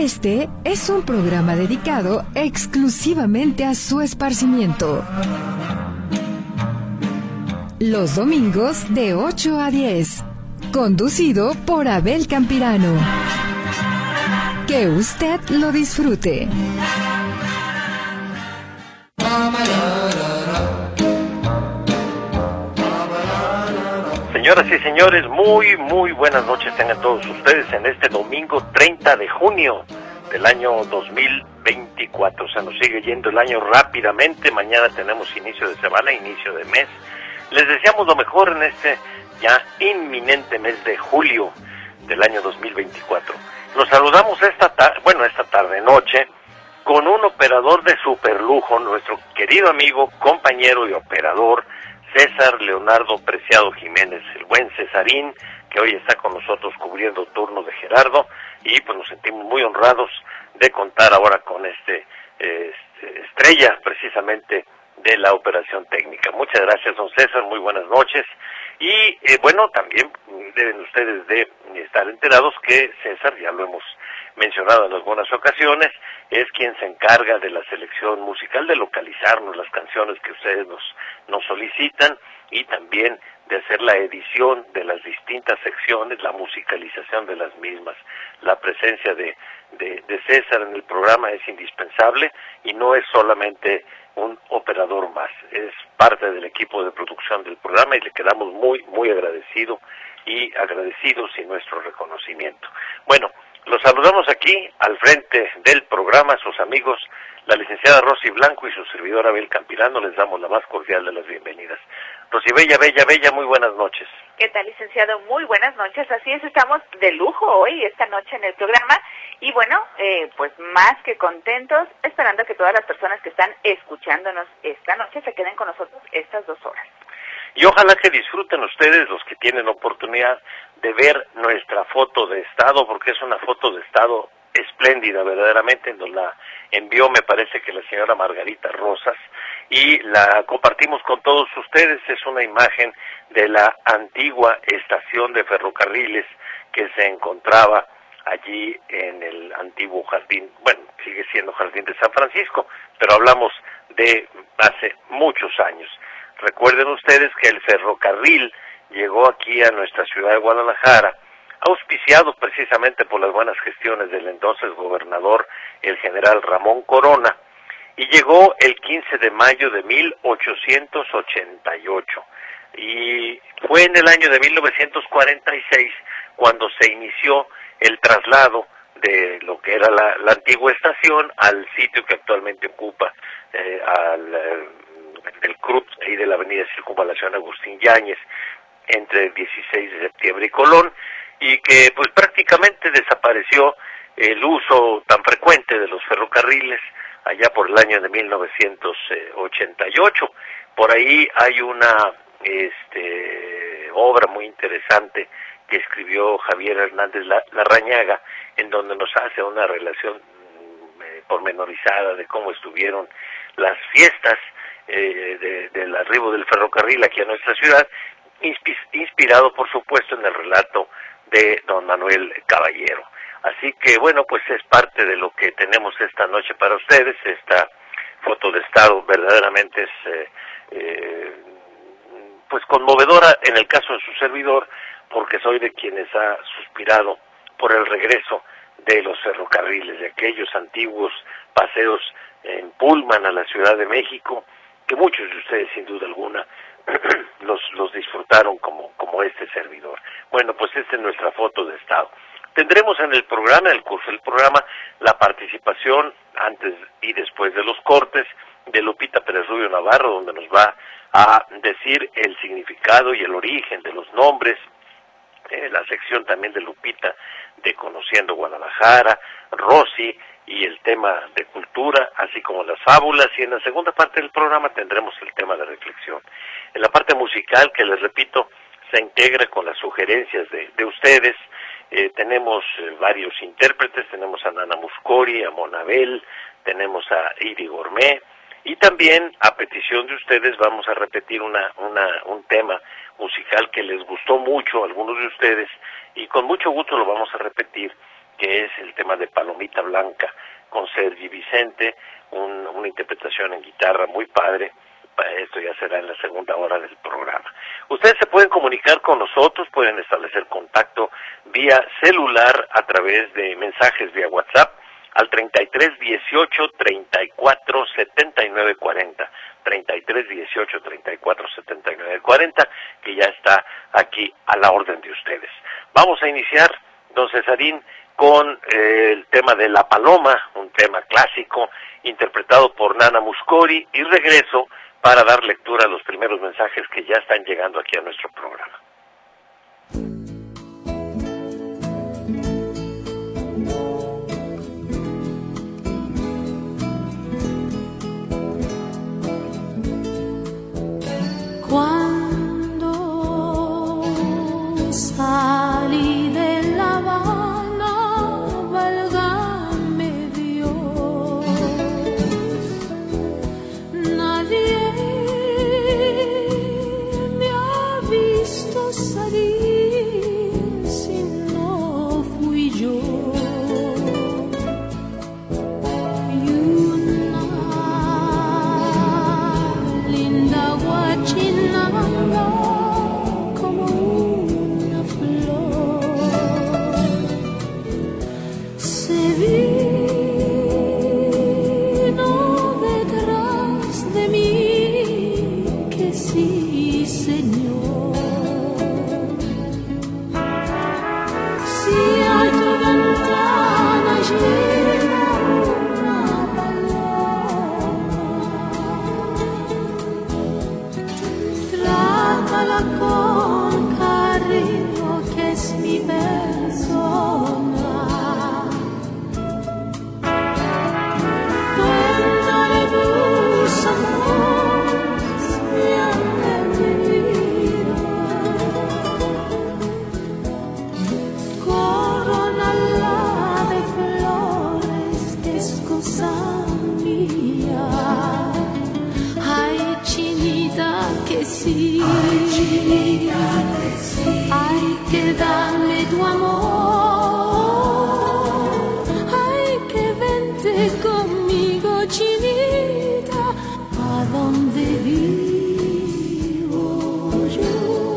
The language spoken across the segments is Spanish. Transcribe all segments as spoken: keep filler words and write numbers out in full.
Este es un programa dedicado exclusivamente a su esparcimiento. Los domingos de ocho a diez. Conducido por Abel Campirano. Que usted lo disfrute. Señoras y señores, muy, muy buenas noches tengan todos ustedes en este domingo treinta de junio del año dos mil veinticuatro. Se nos sigue yendo el año rápidamente. Mañana tenemos inicio de semana, inicio de mes. Les deseamos lo mejor en este ya inminente mes de julio del año dos mil veinticuatro. Los saludamos esta tarde, bueno, esta tarde noche, con un operador de superlujo, nuestro querido amigo, compañero y operador, César Leonardo Preciado Jiménez, el buen Cesarín, que hoy está con nosotros cubriendo turno de Gerardo, y pues nos sentimos muy honrados de contar ahora con este, este estrella, precisamente, de la operación técnica. Muchas gracias, don César, muy buenas noches. Y eh, bueno, también deben ustedes de estar enterados que César, ya lo hemos mencionado en algunas ocasiones, es quien se encarga de la selección musical, de localizarnos las canciones que ustedes nos, nos solicitan, y también de hacer la edición de las distintas secciones, la musicalización de las mismas. La presencia de, de, de César en el programa es indispensable, y no es solamente un operador más, es parte del equipo de producción del programa, y le quedamos muy, muy agradecido y agradecidos y nuestro reconocimiento. Bueno, los saludamos aquí al frente del programa, sus amigos, la licenciada Rosy Blanco y su servidor Abel Campirano. Les damos la más cordial de las bienvenidas. Rosy Bella, Bella, Bella, muy buenas noches. ¿Qué tal, licenciado? Muy buenas noches. Así es, estamos de lujo hoy, esta noche en el programa. Y bueno, eh, pues más que contentos, esperando que todas las personas que están escuchándonos esta noche se queden con nosotros estas dos horas. Y ojalá que disfruten ustedes, los que tienen oportunidad de ver nuestra foto de estado, porque es una foto de estado espléndida, verdaderamente. Nos la envió, me parece que la señora Margarita Rosas, y la compartimos con todos ustedes. Es una imagen de la antigua estación de ferrocarriles que se encontraba allí en el antiguo jardín, bueno, sigue siendo Jardín de San Francisco, pero hablamos de hace muchos años. Recuerden ustedes que el ferrocarril llegó aquí a nuestra ciudad de Guadalajara, auspiciado precisamente por las buenas gestiones del entonces gobernador, el general Ramón Corona, y llegó el quince de mayo de mil ochocientos ochenta y ocho. Y fue en el año de mil novecientos cuarenta y seis cuando se inició el traslado de lo que era la, la antigua estación al sitio que actualmente ocupa, eh, al eh, el cruz ahí de la avenida Circunvalación Agustín Yáñez, entre el dieciséis de septiembre y Colón, y que pues prácticamente desapareció el uso tan frecuente de los ferrocarriles allá por el año de mil novecientos ochenta y ocho. Por ahí hay una este, obra muy interesante que escribió Javier Hernández Larrañaga, en donde nos hace una relación eh, pormenorizada de cómo estuvieron las fiestas eh, de, del arribo del ferrocarril aquí a nuestra ciudad, inspirado por supuesto en el relato de don Manuel Caballero. Así que bueno, pues es parte de lo que tenemos esta noche para ustedes. Esta foto de estado verdaderamente es eh, eh, pues conmovedora en el caso de su servidor, porque soy de quienes ha suspirado por el regreso de los ferrocarriles, de aquellos antiguos paseos en Pullman a la Ciudad de México, que muchos de ustedes sin duda alguna los, los disfrutaron como, como este servidor. Bueno, pues esta es nuestra foto de estado. Tendremos en el programa, en el curso del programa, la participación antes y después de los cortes de Lupita Pérez Rubio Navarro, donde nos va a decir el significado y el origen de los nombres, eh, la sección también de Lupita de Conociendo Guadalajara, Rosy y el tema de cultura, así como las fábulas, y en la segunda parte del programa tendremos el tema de reflexión. En la parte musical, que les repito, se integra con las sugerencias de, de ustedes. Eh, tenemos eh, varios intérpretes, tenemos a Nana Muscori, a Monabel, tenemos a Iri Gourmet, y también a petición de ustedes vamos a repetir una, una, un tema musical que les gustó mucho a algunos de ustedes, y con mucho gusto lo vamos a repetir, que es el tema de Palomita Blanca, con Sergi Vicente, un, una interpretación en guitarra muy padre. Esto ya será en la segunda hora del programa. Ustedes se pueden comunicar con nosotros, pueden establecer contacto vía celular a través de mensajes vía WhatsApp al treinta y tres dieciocho treinta y cuatro setenta y nueve cuarenta, treinta y tres dieciocho treinta y cuatro setenta y nueve cuarenta, que ya está aquí a la orden de ustedes. Vamos a iniciar, don Cesarín, con eh, el tema de La Paloma, un tema clásico interpretado por Nana Muscori, y regreso para dar lectura a los primeros mensajes que ya están llegando aquí a nuestro programa. Cuando salí de La Habana, válgame Dios, nadie me ha visto salir si no fui yo. Y una linda guachinanga como una flor se vino detrás de mí, que sí, señor. Si a tu ventana llega una paloma, trátala con cariño, que es mi persona. Cuéntale tus amores, bien de mi vida. Corona de flores, que es cosa mía. Ay, chinita, que sí. Ay, chinita, que sí. Ay, que dame tu amor. Ay, que vente conmigo, chinita, a donde vivo yo.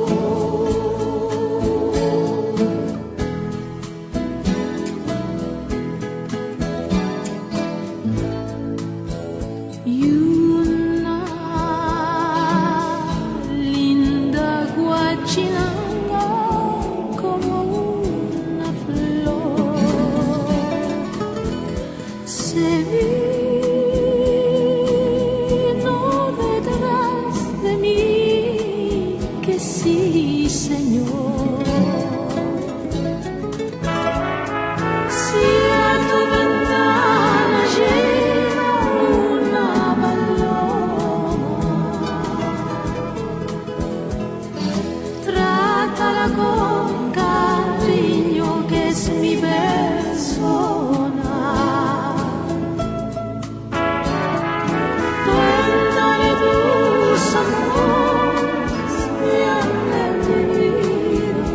Y una linda guachinanga como una flor se vino detrás de mí, que sí, señor. Si a tu ventana llega una paloma, trátala con cariño, que es mi persona. Cuéntale tus amores, bien de mi vida.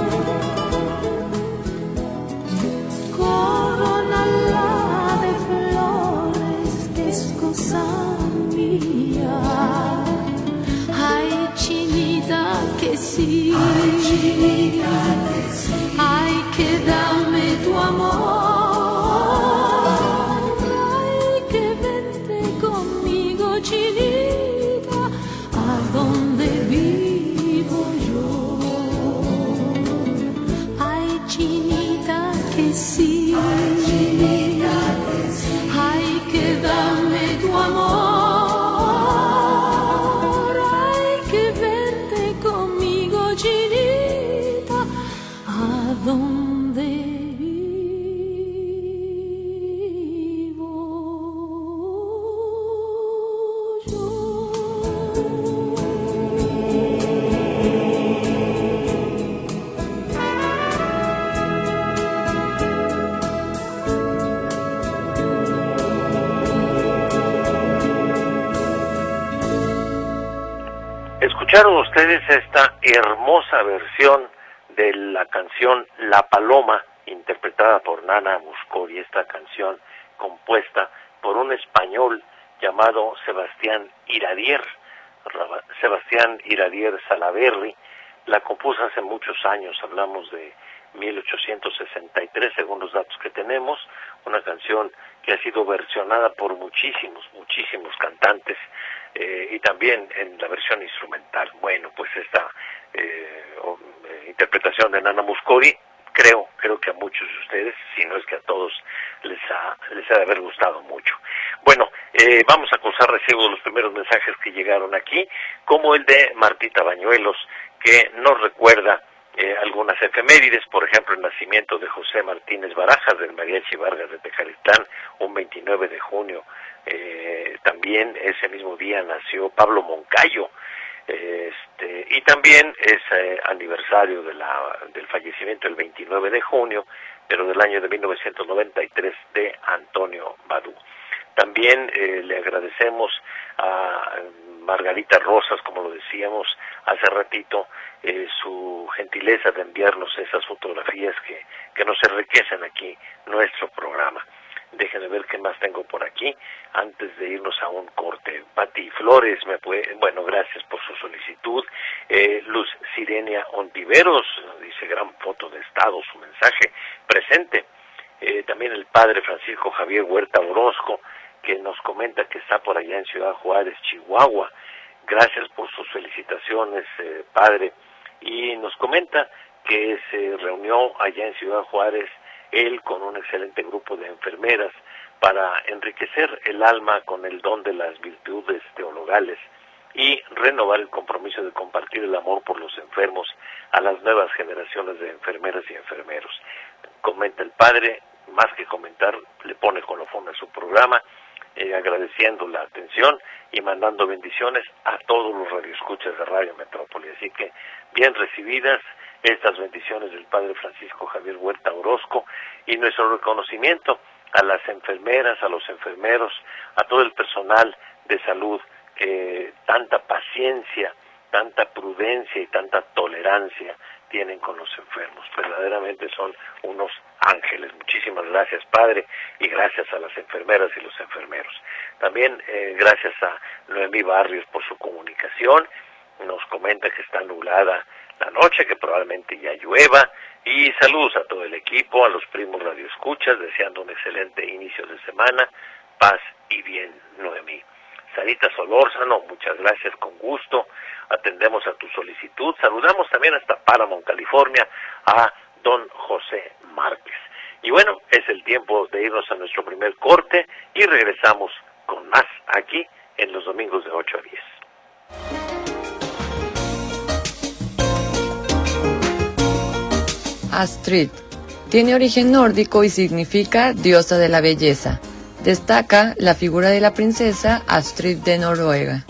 Corona de flores, que es cosa mía. Ay, chinita, que sí. Ay, chinita, que sí. Ay, que dame tu amor. Ay, que vente conmigo, chinita, a donde vivo yo. Ay, chinita, que sí. Ay, chinita, que sí. Ay, que dame tu amor. Ay, que vente conmigo, chinita, a donde vivo yo. Escucharon ustedes esta hermosa versión de la canción La Paloma, interpretada por Nana Mouskouri, esta canción compuesta por un español llamado Sebastián Iradier. Sebastián Iradier Salaverry la compuso hace muchos años, hablamos de mil ochocientos sesenta y tres, según los datos que tenemos, una canción que ha sido versionada por muchísimos, muchísimos cantantes, eh, y también en la versión instrumental. Bueno, pues esta eh, o, eh, interpretación de Nana Mouskouri, creo, creo que a muchos de ustedes, si no es que a todos, les ha, les ha de haber gustado mucho. Bueno, eh, vamos a cruzar recibo de los primeros mensajes que llegaron aquí, como el de Martita Bañuelos, que nos recuerda eh, algunas efemérides, por ejemplo, el nacimiento de José Martínez Barajas, del Mariachi Vargas de Tecalitlán, un veintinueve de junio. Eh, también ese mismo día nació Pablo Moncayo, eh, este, y también es eh, aniversario de la, del fallecimiento el veintinueve de junio, pero del año de mil novecientos noventa y tres, de Antonio Badú. También eh, le agradecemos a Margarita Rosas, como lo decíamos hace ratito, eh, su gentileza de enviarnos esas fotografías que, que nos enriquecen aquí nuestro programa. Déjenme ver qué más tengo por aquí antes de irnos a un corte. Pati Flores, me puede, bueno, gracias por su solicitud. Eh, Luz Sirenia Ontiveros, dice, gran foto de estado, su mensaje presente. Eh, también el padre Francisco Javier Huerta Orozco, que nos comenta que está por allá en Ciudad Juárez, Chihuahua. Gracias por sus felicitaciones, eh, padre. Y nos comenta que se reunió allá en Ciudad Juárez él con un excelente grupo de enfermeras para enriquecer el alma con el don de las virtudes teologales y renovar el compromiso de compartir el amor por los enfermos a las nuevas generaciones de enfermeras y enfermeros. Comenta el padre, más que comentar, le pone colofón a su programa, eh, agradeciendo la atención y mandando bendiciones a todos los radioescuchas de Radio Metrópoli. Así que bien recibidas estas bendiciones del padre Francisco Javier Huerta Orozco, y nuestro reconocimiento a las enfermeras, a los enfermeros, a todo el personal de salud que tanta paciencia, tanta prudencia y tanta tolerancia tienen con los enfermos. Verdaderamente son unos ángeles. Muchísimas gracias, padre, y gracias a las enfermeras y los enfermeros. También eh, gracias a Noemí Barrios por su comunicación. Nos comenta que está nublada la noche, que probablemente ya llueva, y saludos a todo el equipo, a los primos radioescuchas, deseando un excelente inicio de semana, paz y bien, Noemí. Sarita Solórzano, muchas gracias, con gusto, atendemos a tu solicitud. Saludamos también hasta Paramount, California, a don José Márquez. Y bueno, es el tiempo de irnos a nuestro primer corte y regresamos con más aquí en los domingos de ocho a diez. Astrid tiene origen nórdico y significa diosa de la belleza. Destaca la figura de la princesa Astrid de Noruega.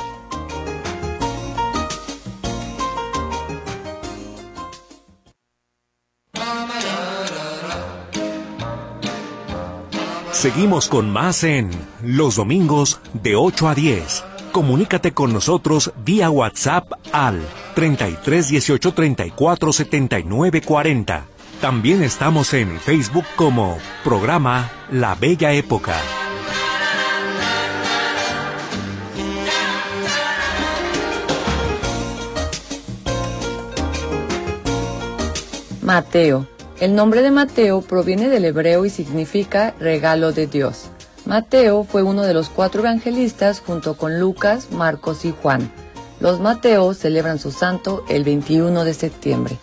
Seguimos con más en Los Domingos de ocho a diez. Comunícate con nosotros vía WhatsApp al treinta y tres dieciocho treinta y cuatro setenta y nueve cuarenta. También estamos en Facebook como programa La Bella Época. Mateo. El nombre de Mateo proviene del hebreo y significa regalo de Dios. Mateo fue uno de los cuatro evangelistas junto con Lucas, Marcos y Juan. Los Mateos celebran su santo el veintiuno de septiembre.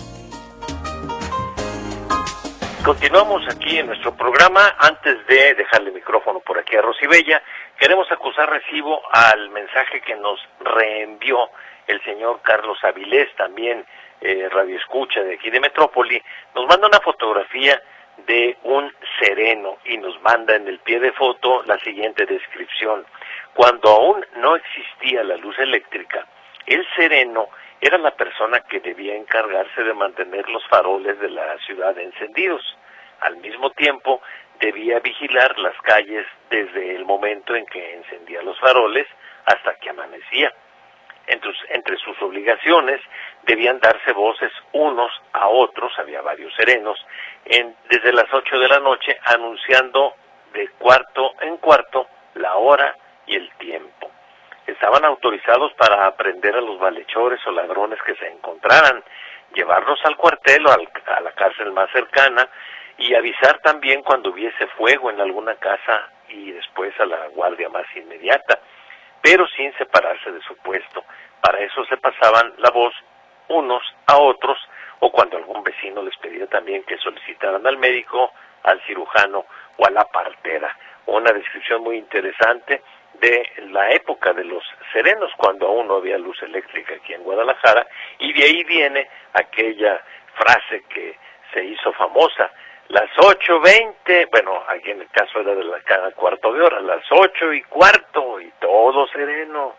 Continuamos aquí en nuestro programa. Antes de dejarle el micrófono por aquí a Rosibella, queremos acusar recibo al mensaje que nos reenvió el señor Carlos Avilés, también eh, radioescucha de aquí de Metrópoli. Nos manda una fotografía de un sereno y nos manda en el pie de foto la siguiente descripción. Cuando aún no existía la luz eléctrica, el sereno era la persona que debía encargarse de mantener los faroles de la ciudad encendidos. Al mismo tiempo, debía vigilar las calles desde el momento en que encendía los faroles hasta que amanecía. Entre, entre sus obligaciones debían darse voces unos a otros, había varios serenos, en, desde las ocho de la noche, anunciando de cuarto en cuarto la hora y el tiempo. Estaban autorizados para aprender a los malhechores o ladrones que se encontraran, llevarlos al cuartel o al, a la cárcel más cercana y avisar también cuando hubiese fuego en alguna casa y después a la guardia más inmediata, pero sin separarse de su puesto. Para eso se pasaban la voz unos a otros, o cuando algún vecino les pedía también que solicitaran al médico, al cirujano o a la partera. Una descripción muy interesante de la época de los serenos, cuando aún no había luz eléctrica aquí en Guadalajara, y de ahí viene aquella frase que se hizo famosa: las ocho veinte, bueno, aquí en el caso era de la cada cuarto de hora, las ocho y cuarto, y todo sereno.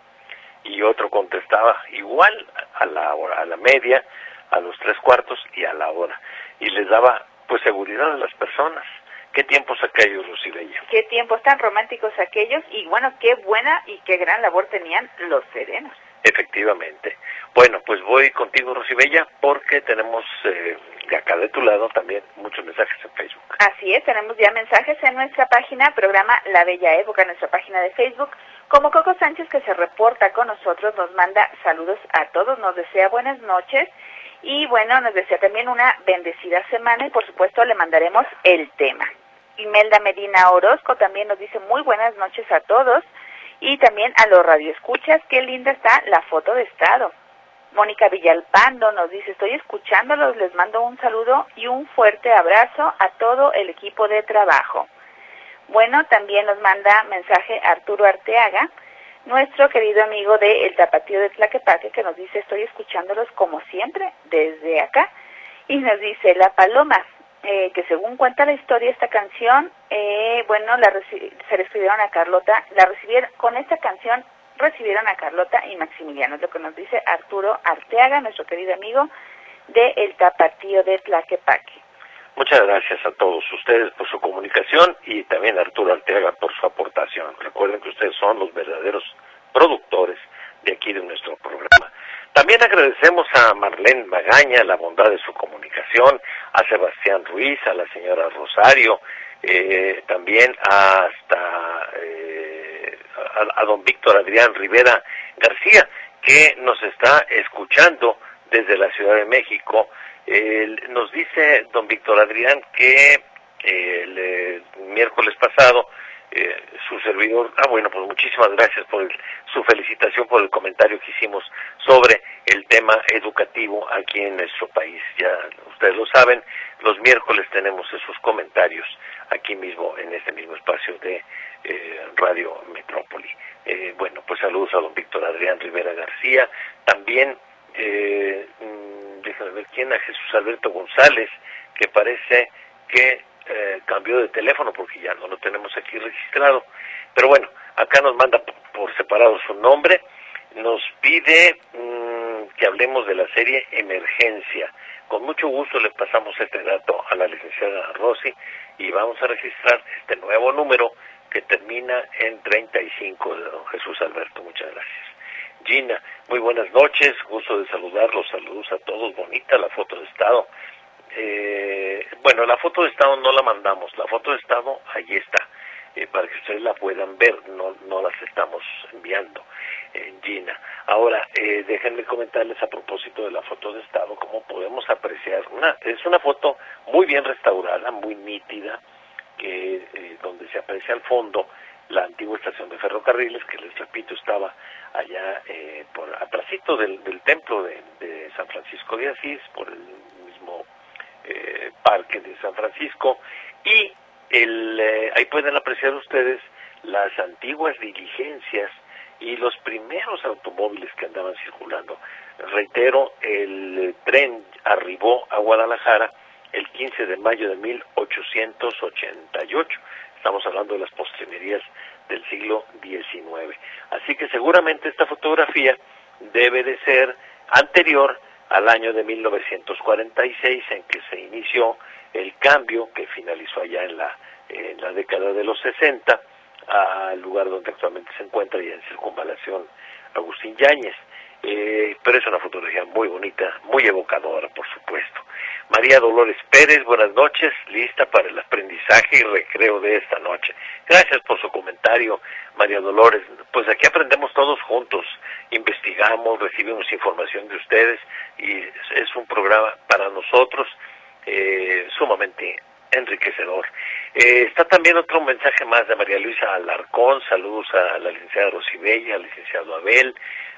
Y otro contestaba igual a la hora, a la media, a los tres cuartos y a la hora. Y les daba, pues, seguridad a las personas. ¿Qué tiempos aquellos, Rosibella? Qué tiempos tan románticos aquellos, y bueno, qué buena y qué gran labor tenían los serenos. Efectivamente. Bueno, pues voy contigo, Rosibella, porque tenemos eh, acá de tu lado también muchos mensajes en Facebook. Así es, tenemos ya mensajes en nuestra página, programa La Bella Época, nuestra página de Facebook. Como Coco Sánchez, que se reporta con nosotros, nos manda saludos a todos, nos desea buenas noches y bueno, nos desea también una bendecida semana y por supuesto le mandaremos el tema. Imelda Medina Orozco también nos dice muy buenas noches a todos y también a los radioescuchas, qué linda está la foto de estado. Mónica Villalpando nos dice, estoy escuchándolos, les mando un saludo y un fuerte abrazo a todo el equipo de trabajo. Bueno, también nos manda mensaje Arturo Arteaga, nuestro querido amigo de El Tapatío de Tlaquepaque, que nos dice, estoy escuchándolos como siempre desde acá, y nos dice La Paloma, eh, que según cuenta la historia, esta canción, eh, bueno, la reci- se le escribieron a Carlota, la recibieron, con esta canción recibieron a Carlota y Maximiliano, es lo que nos dice Arturo Arteaga, nuestro querido amigo de El Tapatío de Tlaquepaque. Muchas gracias a todos ustedes por su comunicación y también a Arturo Arteaga por su aportación. Recuerden que ustedes son los verdaderos productores de aquí de nuestro programa. También agradecemos a Marlene Magaña la bondad de su comunicación, a Sebastián Ruiz, a la señora Rosario, eh, también hasta eh, a, a don Víctor Adrián Rivera García, que nos está escuchando desde la Ciudad de México. Eh, nos dice don Víctor Adrián que eh, el eh, miércoles pasado eh, su servidor, ah bueno, pues muchísimas gracias por el, su felicitación por el comentario que hicimos sobre el tema educativo aquí en nuestro país. Ya ustedes lo saben, los miércoles tenemos esos comentarios aquí mismo, en este mismo espacio de eh, Radio Metrópoli. Eh, bueno, pues saludos a don Víctor Adrián Rivera García, también eh, déjame ver quién, a Jesús Alberto González, que parece que eh, cambió de teléfono porque ya no lo tenemos aquí registrado, pero bueno, acá nos manda por, por separado su nombre, nos pide mmm, que hablemos de la serie Emergencia. Con mucho gusto le pasamos este dato a la licenciada Rosy y vamos a registrar este nuevo número que termina en treinta y cinco de don Jesús Alberto. Muchas gracias. Gina, muy buenas noches, gusto de saludarlos, saludos a todos, bonita la foto de estado. Eh, bueno, la foto de estado no la mandamos, la foto de estado ahí está, eh, para que ustedes la puedan ver, no, no las estamos enviando, eh, Gina. Ahora, eh, déjenme comentarles a propósito de la foto de estado, cómo podemos apreciar, una, es una foto muy bien restaurada, muy nítida, que eh, donde se aprecia al fondo la antigua estación de ferrocarriles, que les repito estaba allá eh, por atrásito del, del templo de, de San Francisco de Asís, por el mismo eh, parque de San Francisco, y el, eh, ahí pueden apreciar ustedes las antiguas diligencias y los primeros automóviles que andaban circulando. Reitero, el tren arribó a Guadalajara el quince de mayo de mil ochocientos ochenta y ocho. Estamos hablando de las postrimerías del siglo diecinueve. Así que seguramente esta fotografía debe de ser anterior al año de mil novecientos cuarenta y seis, en que se inició el cambio que finalizó allá en la, en la década de los sesenta, al lugar donde actualmente se encuentra, y en Circunvalación Agustín Yáñez. eh, pero es una fotografía muy bonita, muy evocadora, por supuesto. María Dolores Pérez, buenas noches, lista para el aprendizaje y recreo de esta noche. Gracias por su comentario, María Dolores. Pues aquí aprendemos todos juntos, investigamos, recibimos información de ustedes y es un programa para nosotros eh, sumamente enriquecedor. Eh, está también otro mensaje más de María Luisa Alarcón, saludos a la licenciada Rosibella, al licenciado Abel,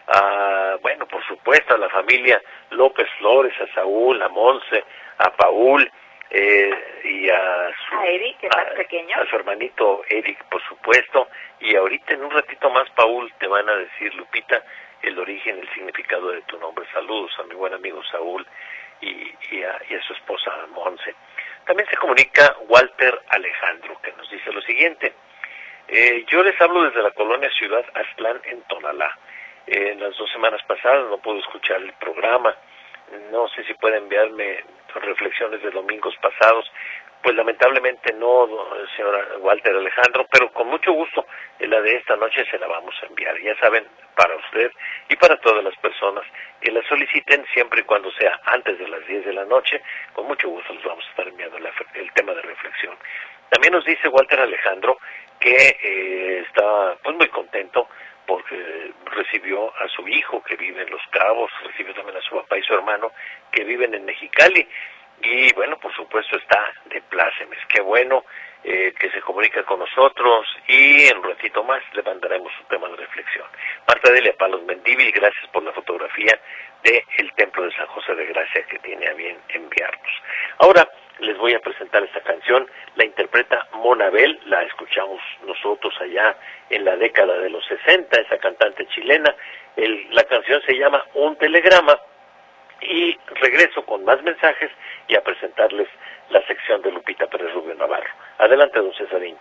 a, bueno, por supuesto, a la familia López Flores, a Saúl, a Monse, a Paul, eh, y a su, a Eric, que es más a, pequeño. a su hermanito Eric, por supuesto, y ahorita en un ratito más, Paul, te van a decir, Lupita, el origen, el significado de tu nombre. Saludos a mi buen amigo Saúl y, y, a, y a su esposa Monse. También se comunica Walter Alejandro, que nos dice lo siguiente: eh, yo les hablo desde la colonia Ciudad Aztlán en Tonalá. Eh, en las dos semanas pasadas no puedo escuchar el programa, no sé si puede enviarme reflexiones de domingos pasados. Pues lamentablemente no, señora Walter Alejandro, pero con mucho gusto la de esta noche se la vamos a enviar. Ya saben, para usted y para todas las personas que la soliciten, siempre y cuando sea antes de las diez de la noche, con mucho gusto les vamos a estar enviando la, el tema de reflexión. También nos dice Walter Alejandro que eh, está pues muy contento porque recibió a su hijo que vive en Los Cabos, recibió también a su papá y su hermano que viven en Mexicali. Y bueno, por supuesto está de plácemes. Qué bueno eh, que se comunica con nosotros y en un ratito más le mandaremos un tema de reflexión. Marta Delia Palos Mendívil, gracias por la fotografía del Templo de San José de Gracia que tiene a bien enviarnos. Ahora les voy a presentar esta canción, la interpreta Monabel, la escuchamos nosotros allá en la década de los sesenta, esa cantante chilena. El, la canción se llama Un Telegrama. Y regreso con más mensajes y a presentarles la sección de Lupita Pérez Rubio Navarro. Adelante, don Cesarín.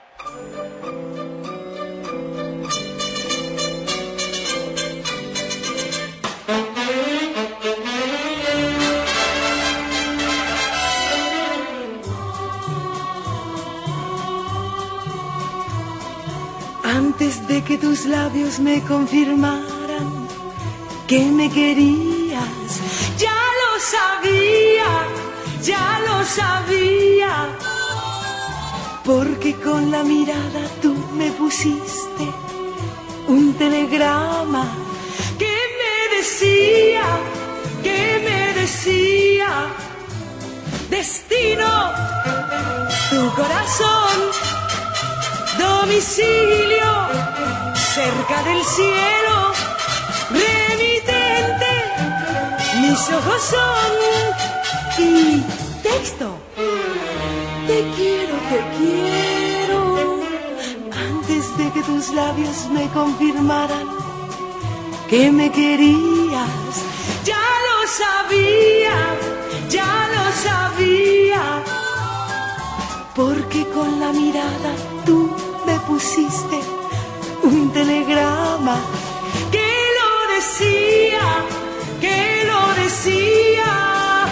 Antes de que tus labios me confirmaran que me querías, ya lo sabía, ya lo sabía, porque con la mirada tú me pusiste un telegrama que me decía, que me decía, destino, tu corazón, domicilio, cerca del cielo, remitente, mis ojos son, y texto, te quiero, te quiero, antes de que tus labios me confirmaran que me querías, ya lo sabía, ya lo sabía, porque con la mirada tú me pusiste un telegrama que lo decía, que lo decía.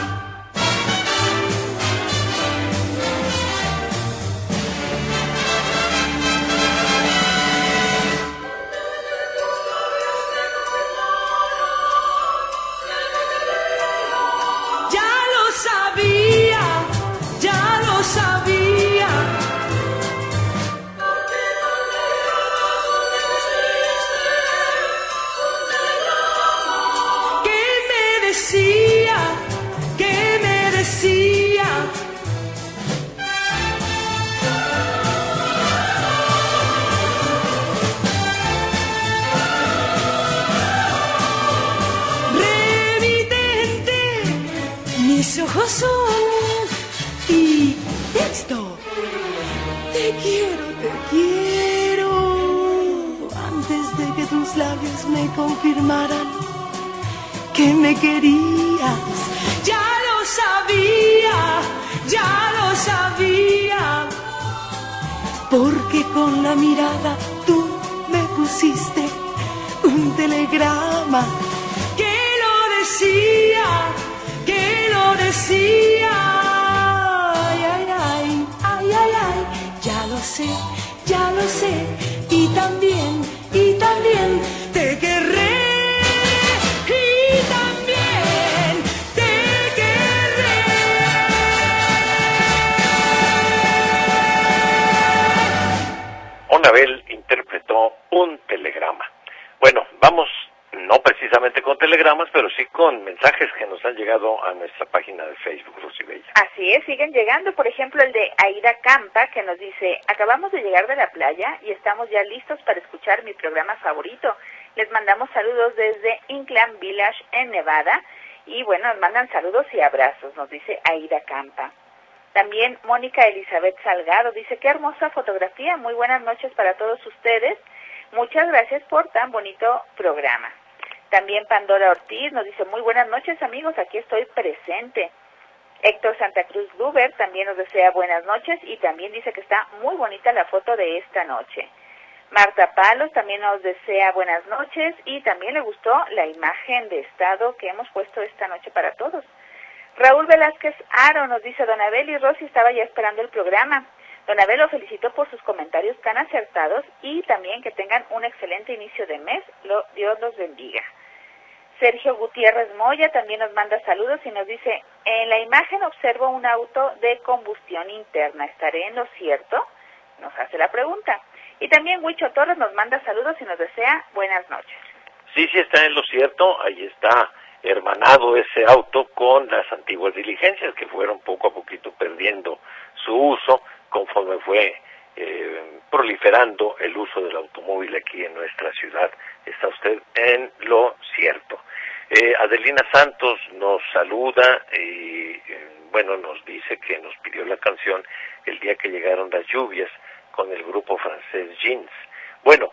Ya lo sabía, ya lo sabía. Que me decía, remitente, mis ojos son, y texto, te quiero, te quiero, antes de que tus labios me confirmaran que me querías, ya lo sabía, ya lo sabía, porque con la mirada tú me pusiste un telegrama que lo decía, que lo decía, ay, ay, ay, ay, ay, ay, ya lo sé, ya lo sé, y también, y también te querré. vamos, no precisamente con telegramas, pero sí con mensajes que nos han llegado a nuestra página de Facebook, Rosibella. Así es, siguen llegando, por ejemplo, el de Aida Campa, que nos dice: acabamos de llegar de la playa y estamos ya listos para escuchar mi programa favorito. Les mandamos saludos desde Inclan Village, en Nevada, y bueno, nos mandan saludos y abrazos, nos dice Aida Campa. También Mónica Elizabeth Salgado dice: qué hermosa fotografía, muy buenas noches para todos ustedes, muchas gracias por tan bonito programa. También Pandora Ortiz nos dice: muy buenas noches amigos, aquí estoy presente. Héctor Santa Cruz Gruber también nos desea buenas noches y también dice que está muy bonita la foto de esta noche. Marta Palos también nos desea buenas noches y también le gustó la imagen de estado que hemos puesto esta noche para todos. Raúl Velázquez Aro nos dice: don Abel y Rosy, estaba ya esperando el programa. Don Abel lo felicito por sus comentarios tan acertados y también que tengan un excelente inicio de mes. Lo, Dios los bendiga. Sergio Gutiérrez Moya también nos manda saludos y nos dice: en la imagen observo un auto de combustión interna. ¿Estaré en lo cierto? Nos hace la pregunta. Y también Huicho Torres nos manda saludos y nos desea buenas noches. Sí, sí está en lo cierto, ahí está hermanado ese auto con las antiguas diligencias que fueron poco a poquito perdiendo su uso conforme fue eh, proliferando el uso del automóvil aquí en nuestra ciudad. Está usted en lo cierto. Eh, Adelina Santos nos saluda y eh, bueno, nos dice que nos pidió la canción El día que llegaron las lluvias con el grupo francés Jeans. Bueno,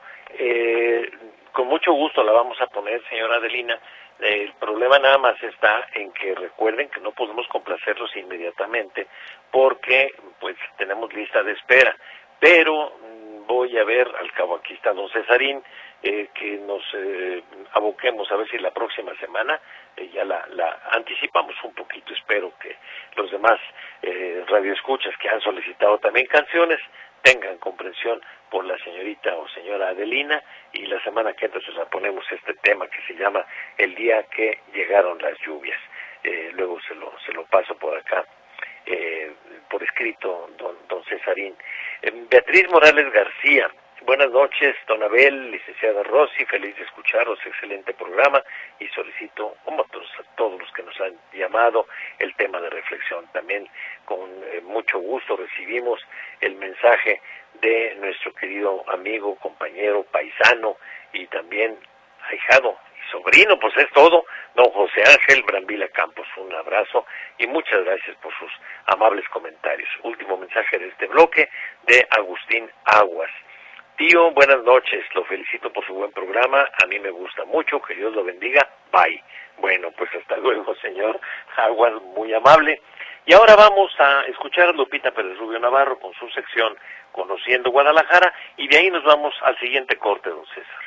eh, con mucho gusto la vamos a poner, señora Adelina. El problema nada más está en que recuerden que no podemos complacerlos inmediatamente porque pues tenemos lista de espera, pero mmm, voy a ver, al cabo aquí está don Cesarín, eh, que nos eh, aboquemos a ver si la próxima semana eh, ya la, la anticipamos un poquito. Espero que los demás eh, radioescuchas que han solicitado también canciones tengan comprensión por la señorita o señora Adelina, y la semana que entra la ponemos este tema que se llama El día que llegaron las lluvias. Eh, luego se lo se lo paso por acá, eh, por escrito, don, don Cesarín. Eh, Beatriz Morales García: buenas noches, don Abel, licenciada Rosy, feliz de escucharos, excelente programa, y solicito, como a todos, a todos los que nos han llamado, el tema de reflexión. También con eh, mucho gusto recibimos el mensaje de nuestro querido amigo, compañero, paisano y también ahijado y sobrino, pues es todo, don José Ángel Brambila Campos. Un abrazo y muchas gracias por sus amables comentarios. Último mensaje de este bloque de Agustín Aguas: tío, buenas noches, lo felicito por su buen programa, a mí me gusta mucho, que Dios lo bendiga, bye. Bueno, pues hasta luego, señor Aguas, muy amable. Y ahora vamos a escuchar a Lupita Pérez Rubio Navarro con su sección Conociendo Guadalajara, y de ahí nos vamos al siguiente corte, don César.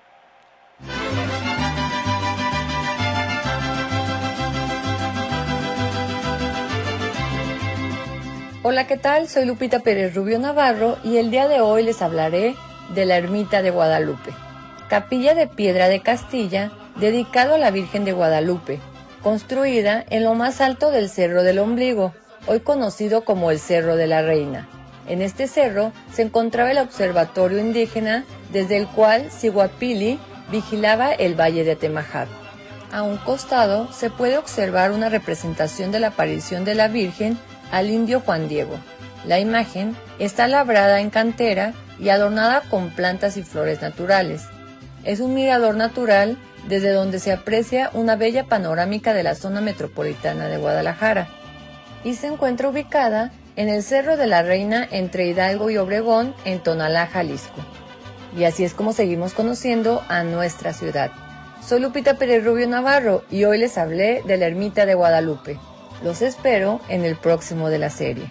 Hola, ¿qué tal? Soy Lupita Pérez Rubio Navarro y el día de hoy les hablaré de la Ermita de Guadalupe, capilla de piedra de Castilla dedicado a la Virgen de Guadalupe, construida en lo más alto del Cerro del Ombligo, hoy conocido como el Cerro de la Reina. En este cerro se encontraba el observatorio indígena desde el cual Siguapili vigilaba el valle de Atemajac. A un costado se puede observar una representación de la aparición de la Virgen al indio Juan Diego. La imagen está labrada en cantera y adornada con plantas y flores naturales. Es un mirador natural desde donde se aprecia una bella panorámica de la zona metropolitana de Guadalajara, y se encuentra ubicada en el Cerro de la Reina entre Hidalgo y Obregón, en Tonalá, Jalisco. Y así es como seguimos conociendo a nuestra ciudad. Soy Lupita Pérez Rubio Navarro y hoy les hablé de la Ermita de Guadalupe. Los espero en el próximo de la serie.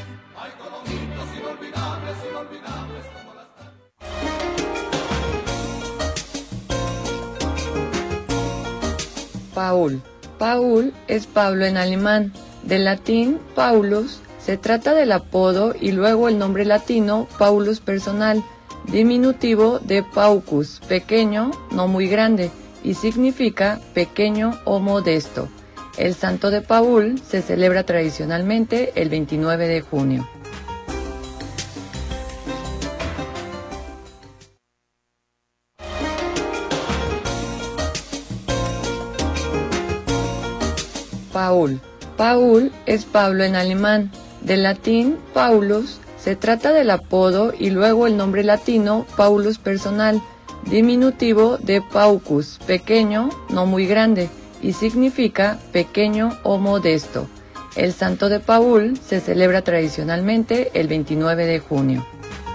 Paul. Paul es Pablo en alemán. Del latín Paulus, se trata del apodo y luego el nombre latino Paulus personal, diminutivo de paucus, pequeño, no muy grande, y significa pequeño o modesto. El santo de Paul se celebra tradicionalmente el veintinueve de junio. Paul. Paul es Pablo en alemán. Del latín Paulus se trata del apodo y luego el nombre latino Paulus personal, diminutivo de paucus, pequeño, no muy grande, y significa pequeño o modesto. El santo de Paul se celebra tradicionalmente el veintinueve de junio.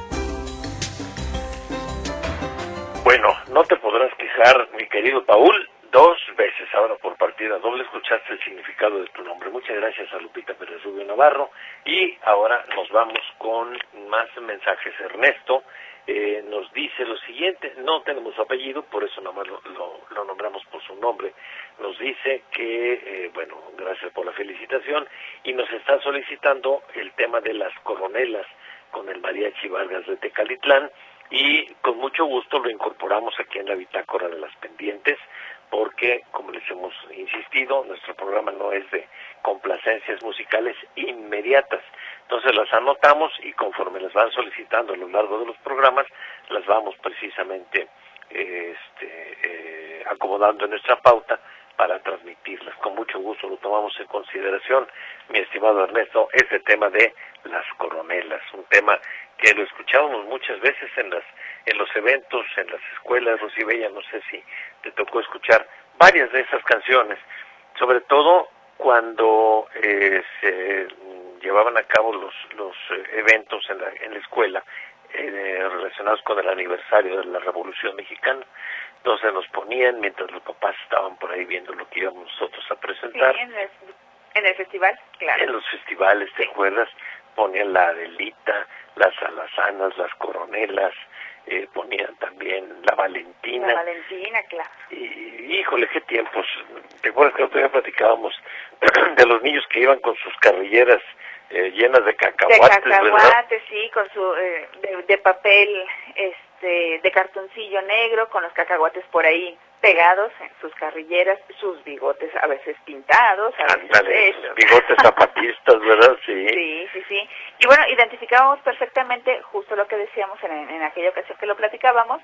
Bueno, no te podrás quejar, mi querido Paul, dos veces ahora por partida doble escuchaste el significado de tu nombre. Muchas gracias a Lupita Pérez Rubio Navarro. Y ahora nos vamos con más mensajes. Ernesto eh, nos dice lo siguiente, no tenemos su apellido, por eso nomás lo, lo, lo nombramos por su nombre. Nos dice que, eh, bueno, gracias por la felicitación, y nos está solicitando el tema de las coronelas con el Mariachi Vargas de Tecalitlán, y con mucho gusto lo incorporamos aquí en la bitácora de las pendientes, porque, como les hemos insistido, nuestro programa no es de complacencias musicales inmediatas. Entonces las anotamos y conforme las van solicitando a lo largo de los programas, las vamos precisamente eh, este, eh, acomodando en nuestra pauta para transmitirlas. Con mucho gusto lo tomamos en consideración, mi estimado Ernesto, este tema de las coronelas, un tema que lo escuchábamos muchas veces en las en los eventos, en las escuelas. Rosy Bella, no sé si te tocó escuchar varias de esas canciones, sobre todo cuando eh, se llevaban a cabo los los eh, eventos en la, en la escuela eh, relacionados con el aniversario de la Revolución Mexicana. Entonces nos ponían, mientras los papás estaban por ahí viendo lo que íbamos nosotros a presentar. Sí, en el, en el festival, claro. En los festivales, ¿te sí. acuerdas? Ponían la Adelita, las alazanas, las coronelas, eh, ponían también la Valentina. La Valentina, claro. Y, híjole, qué tiempos. ¿Te acuerdas que otro día platicábamos de los niños que iban con sus carrilleras eh, llenas de cacahuates? De cacahuates, sí, con su, eh, de, de papel, este, de cartoncillo negro, con los cacahuates por ahí pegados en sus carrilleras, sus bigotes a veces pintados, a veces Ándale, bigotes zapatistas, ¿verdad? Sí. Sí, sí, sí. Y bueno, identificábamos perfectamente justo lo que decíamos en, en aquella ocasión que lo platicábamos,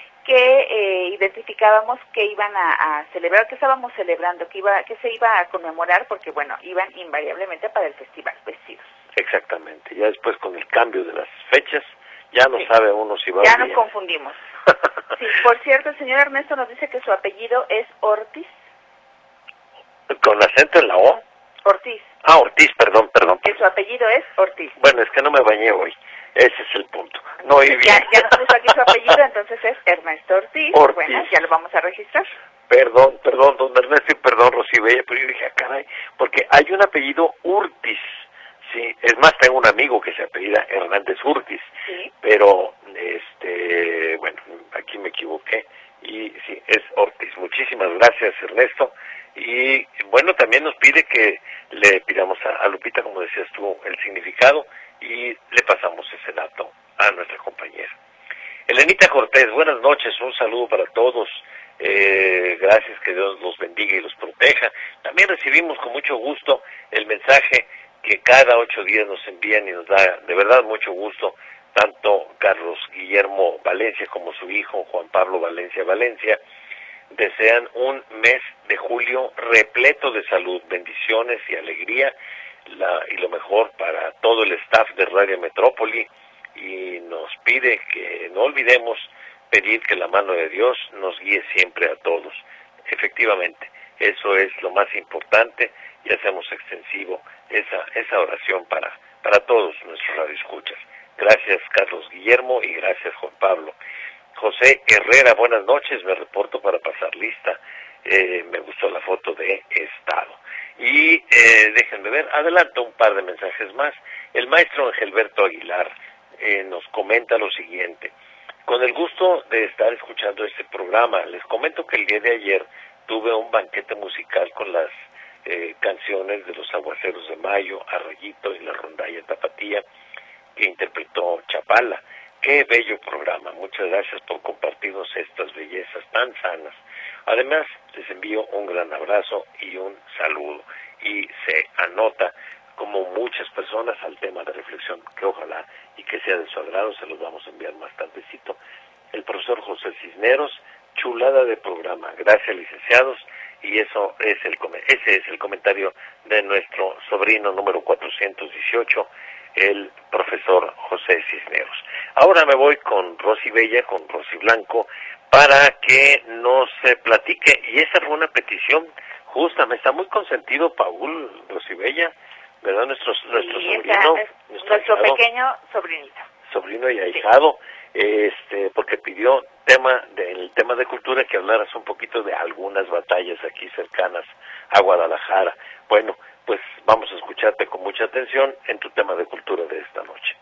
que eh, identificábamos que iban a, a celebrar, que estábamos celebrando, que iba, que se iba a conmemorar, porque bueno, iban invariablemente para el festival vestidos. Exactamente. Ya después con el cambio de las fechas, ya no sí. sabe uno si va ya bien. nos confundimos. Sí, por cierto, el señor Ernesto nos dice que su apellido es Ortiz. ¿Con acento en la O? Ortiz. Ah, Ortiz, perdón, perdón. Que su apellido es Ortiz. Bueno, es que no me bañé hoy. Ese es el punto. No oí bien. Ya, ya nos puso aquí su apellido, entonces es Ernesto Ortiz. Ortiz. Bueno, ya lo vamos a registrar. Perdón, perdón, don Ernesto, y perdón, Rosy Bella, pero yo dije, ah, caray, porque hay un apellido Urtiz. Sí, es más, tengo un amigo que se apellida Hernández Urtiz, ¿sí? Pero, este, bueno, aquí me equivoqué, y sí, es Ortiz. Muchísimas gracias, Ernesto, y bueno, también nos pide que le pidamos a, a Lupita, como decías tú, el significado, y le pasamos ese dato a nuestra compañera. Elenita Cortés, buenas noches, un saludo para todos, eh, gracias, que Dios los bendiga y los proteja. También recibimos con mucho gusto el mensaje que cada ocho días nos envían y nos da de verdad mucho gusto, tanto Carlos Guillermo Valencia como su hijo Juan Pablo Valencia Valencia. Desean un mes de julio repleto de salud, bendiciones y alegría, la, y lo mejor para todo el staff de Radio Metrópoli, y nos pide que no olvidemos pedir que la mano de Dios nos guíe siempre a todos. Efectivamente, eso es lo más importante, y hacemos extensivo esa esa oración para para todos nuestros radioescuchas. Gracias, Carlos Guillermo, y gracias, Juan Pablo. José Herrera, buenas noches, me reporto para pasar lista. Eh, me gustó la foto de Estado. Y eh, déjenme ver, adelanto un par de mensajes más. El maestro Angelberto Aguilar eh, nos comenta lo siguiente. Con el gusto de estar escuchando este programa, les comento que el día de ayer tuve un banquete musical con las eh, canciones de los Aguaceros de Mayo, Arroyito y la Rondalla Tapatía, que interpretó Chapala. Qué bello programa, muchas gracias por compartirnos estas bellezas tan sanas. Además, les envío un gran abrazo y un saludo. Y se anota como muchas personas al tema de reflexión, que ojalá y que sea de su agrado, se los vamos a enviar más tardecito. El profesor José Cisneros, chulada de programa. Gracias, licenciados, y y eso es el ese es el comentario de nuestro sobrino número cuatrocientos dieciocho, el profesor José Cisneros. Ahora me voy con Rosy Bella, con Rosy Blanco, para que nos eh, platique, y esa fue una petición justa, me está muy consentido Paul, Rosy Bella, ¿verdad? Nuestro, nuestro sí, sobrino. Está, nuestro nuestro ahijado, pequeño sobrinito. Sobrino y ahijado, sí. este, porque pidió tema de, el tema de cultura, que hablaras un poquito de algunas batallas aquí cercanas a Guadalajara. Bueno, pues vamos a escucharte con mucha atención en tu tema de cultura de esta noche.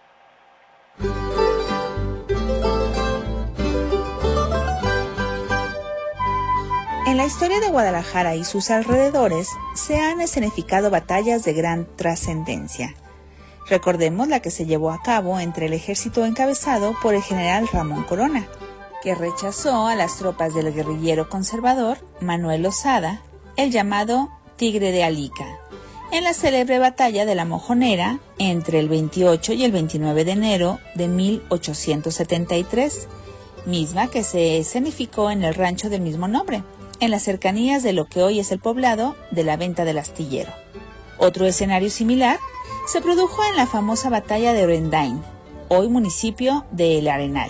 En la historia de Guadalajara y sus alrededores se han escenificado batallas de gran trascendencia. Recordemos la que se llevó a cabo entre el ejército encabezado por el general Ramón Corona, que rechazó a las tropas del guerrillero conservador Manuel Lozada, el llamado Tigre de Alica, en la célebre batalla de la Mojonera entre el veintiocho y el veintinueve de enero de mil ochocientos setenta y tres, misma que se escenificó en el rancho del mismo nombre, en las cercanías de lo que hoy es el poblado de la Venta del Astillero. Otro escenario similar se produjo en la famosa batalla de Orendain, hoy municipio de El Arenal,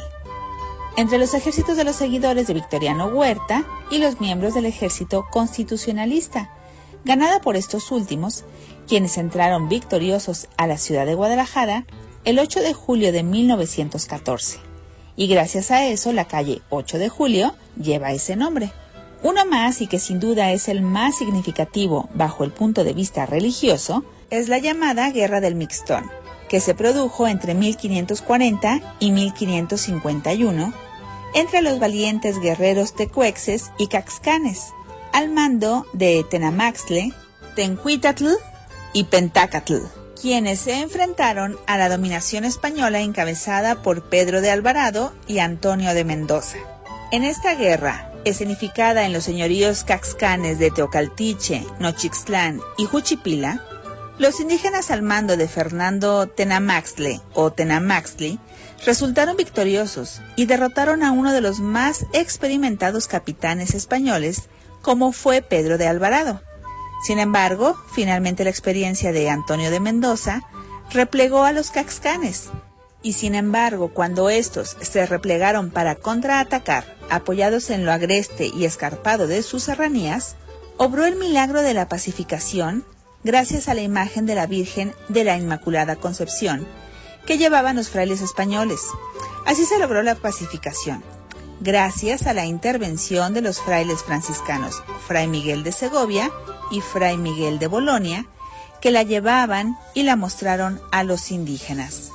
entre los ejércitos de los seguidores de Victoriano Huerta y los miembros del ejército constitucionalista, ganada por estos últimos, quienes entraron victoriosos a la ciudad de Guadalajara el ocho de julio de mil novecientos catorce. Y gracias a eso la calle ocho de julio lleva ese nombre. Uno más, y que sin duda es el más significativo bajo el punto de vista religioso, es la llamada Guerra del Mixtón, que se produjo entre mil quinientos cuarenta y mil quinientos cincuenta y uno entre los valientes guerreros tecuexes y caxcanes, al mando de Tenamaxtle, Tencuitatl y Pentácatl, quienes se enfrentaron a la dominación española encabezada por Pedro de Alvarado y Antonio de Mendoza. En esta guerra, escenificada en los señoríos caxcanes de Teocaltiche, Nochixtlán y Juchipila, los indígenas al mando de Fernando Tenamaxtle o Tenamaxtli resultaron victoriosos y derrotaron a uno de los más experimentados capitanes españoles, como fue Pedro de Alvarado. Sin embargo, finalmente la experiencia de Antonio de Mendoza replegó a los caxcanes, y sin embargo, cuando estos se replegaron para contraatacar, apoyados en lo agreste y escarpado de sus serranías, obró el milagro de la pacificación gracias a la imagen de la Virgen de la Inmaculada Concepción que llevaban los frailes españoles. Así se logró la pacificación, gracias a la intervención de los frailes franciscanos, Fray Miguel de Segovia y Fray Miguel de Bolonia, que la llevaban y la mostraron a los indígenas.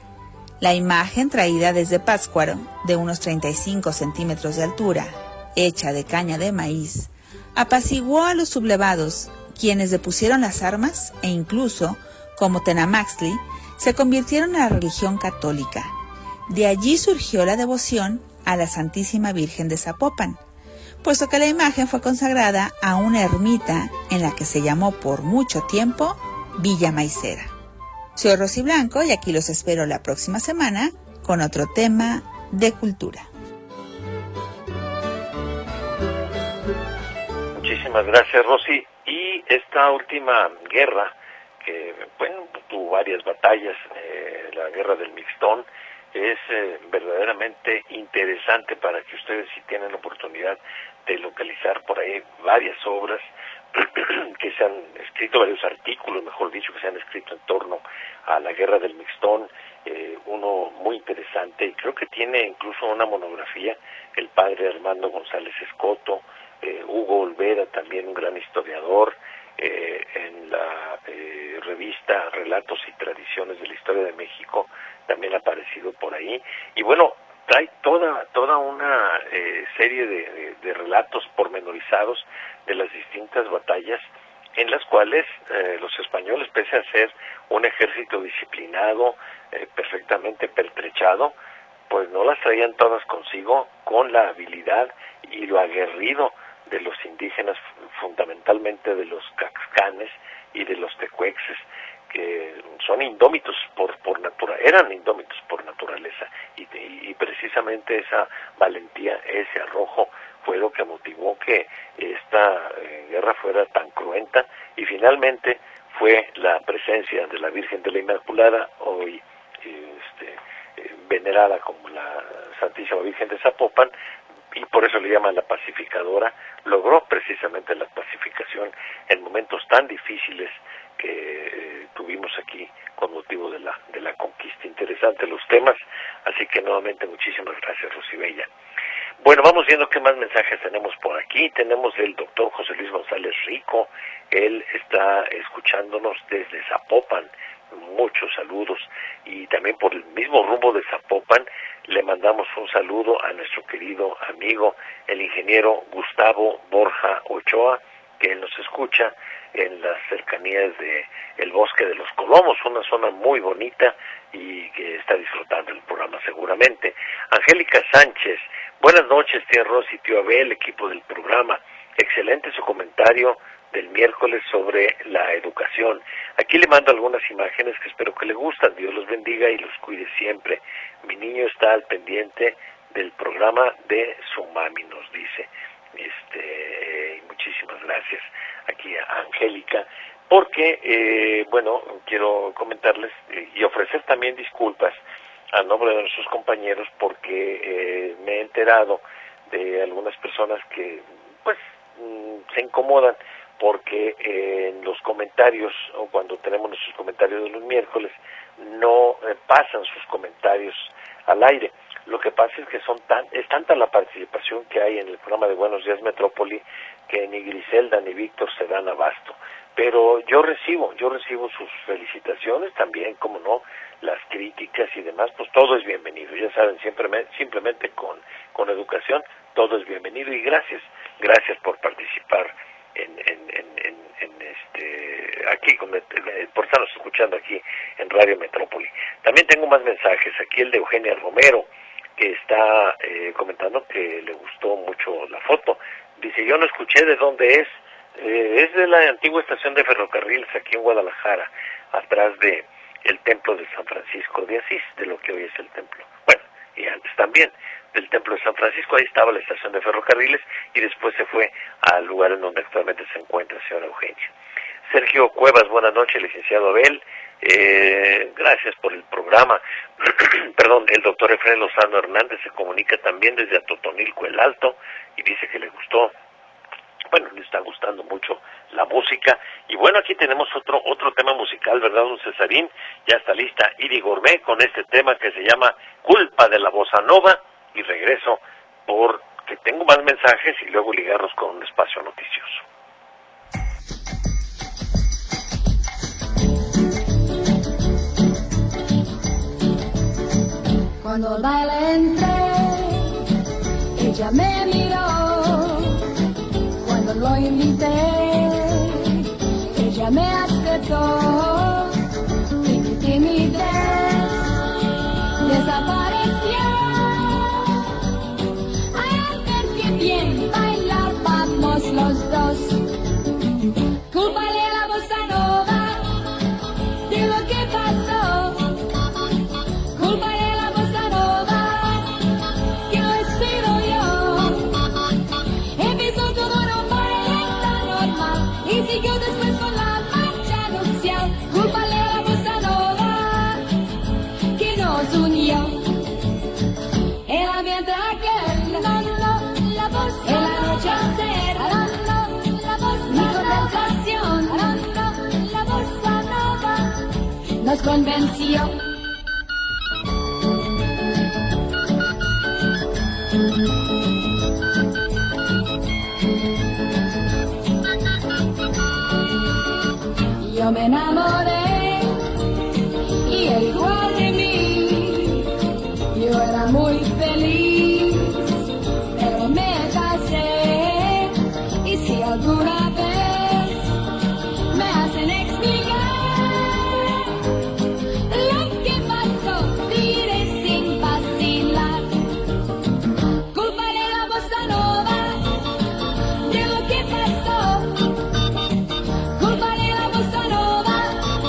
La imagen, traída desde Pátzcuaro, de unos treinta y cinco centímetros de altura, hecha de caña de maíz, apaciguó a los sublevados, quienes depusieron las armas e incluso, como Tenamaxtli, se convirtieron en la religión católica. De allí surgió la devoción a la Santísima Virgen de Zapopan, puesto que la imagen fue consagrada a una ermita en la que se llamó por mucho tiempo Villa Maicera. Soy Rosy Blanco y aquí los espero la próxima semana con otro tema de cultura. Muchísimas gracias, Rosy. Y esta última guerra, que bueno, tuvo varias batallas, eh, la guerra del Mixtón, es eh, verdaderamente interesante para que ustedes, si tienen la oportunidad de localizar por ahí varias obras que se han escrito, varios artículos, mejor dicho, que se han escrito en torno a la guerra del Mixtón, eh, uno muy interesante, y creo que tiene incluso una monografía, el padre Armando González Escoto, eh, Hugo Olvera, también un gran historiador, eh, en la eh, revista Relatos y Tradiciones de la Historia de México, también ha aparecido por ahí, y bueno, trae toda toda una eh, serie de, de, de relatos pormenorizados de las distintas batallas en las cuales eh, los españoles, pese a ser un ejército disciplinado, eh, perfectamente pertrechado, pues no las traían todas consigo, con la habilidad y lo aguerrido de los indígenas, fundamentalmente de los caxcanes y de los tecuexes, que son indómitos por por naturaleza, eran indómitos por naturaleza, y, y, y precisamente esa valentía, ese arrojo, fue lo que motivó que este esta eh, guerra fuera tan cruenta, y finalmente fue la presencia de la Virgen de la Inmaculada, hoy este, eh, venerada como la Santísima Virgen de Zapopan, y por eso le llaman la pacificadora. Logró precisamente la pacificación en momentos tan difíciles que eh, tuvimos aquí con motivo de la de la conquista. Interesante los temas, así que nuevamente muchísimas gracias, Rosibella. Bueno, vamos viendo qué más mensajes tenemos por aquí. Tenemos el doctor José Luis González Rico, él está escuchándonos desde Zapopan. Muchos saludos, y también por el mismo rumbo de Zapopan le mandamos un saludo a nuestro querido amigo el ingeniero Gustavo Borja Ochoa, que él nos escucha en las cercanías de el Bosque de los Colomos, una zona muy bonita, y que está disfrutando el programa seguramente. Angélica Sánchez, buenas noches, tía Rosy, tío Abel, equipo del programa. Excelente su comentario del miércoles sobre la educación. Aquí le mando algunas imágenes que espero que le gustan. Dios los bendiga y los cuide siempre. Mi niño está al pendiente del programa de su mami, nos dice. Este, muchísimas gracias aquí a Angélica, porque, eh, bueno, quiero comentarles eh, y ofrecer también disculpas a nombre de nuestros compañeros, porque eh, me he enterado de algunas personas que, pues, mm, se incomodan porque eh, en los comentarios, o cuando tenemos nuestros comentarios de los miércoles, no eh, pasan sus comentarios al aire. Lo que pasa es que son tan, es tanta la participación que hay en el programa de Buenos Días Metrópoli, que ni Griselda ni Víctor se dan abasto. Pero yo recibo, yo recibo sus felicitaciones también, como no, las críticas y demás, pues todo es bienvenido. Ya saben, siempre, simplemente con, con educación, todo es bienvenido, y gracias, gracias por participar en, en, en, en, en este, aquí, con, por estarnos escuchando aquí en Radio Metrópoli. También tengo más mensajes, aquí el de Eugenia Romero, que está eh, comentando que le gustó mucho la foto. Dice, yo no escuché de dónde es, eh, es de la antigua estación de ferrocarriles aquí en Guadalajara, atrás de el templo de San Francisco de Asís, de lo que hoy es el templo. Bueno, y antes también del templo de San Francisco, ahí estaba la estación de ferrocarriles, y después se fue al lugar en donde actualmente se encuentra señora Eugenia. Sergio Cuevas, buenas noches, licenciado Abel. Eh, gracias por el programa. Perdón, el doctor Efraín Lozano Hernández se comunica también desde Atotonilco el Alto y dice que le gustó, bueno, le está gustando mucho la música. Y bueno, aquí tenemos otro otro tema musical, ¿verdad, don Cesarín? Ya está lista Iri Gourmet con este tema que se llama Culpa de la Bossa Nova, y regreso porque tengo más mensajes y luego ligarlos con un espacio noticioso. Cuando al baile entré, ella me miró. Cuando lo invité, ella me aceptó. Y mi timidez desapareció. Al ver que bien bailar vamos los dos. Cúlpale a la bossa nova de lo que pasó. Cúlpale a la bossa nova que no he sido yo. Empezó todo normal, lenta, normal, y siguió después con la marcha nupcial. Cúlpale a la bossa nova que nos unió. El ambiente aquel, la voz, el anochecer, la voz, mi conversación, la bossa nova nos convenció. Yo me enamoré y él igual de mí. Yo era muy feliz, pero me casé. Y si alguna vez me hacen explicar lo que pasó, diré sin vacilar. Culparé a la bossa nova de lo que pasó. Culparé a la bossa nova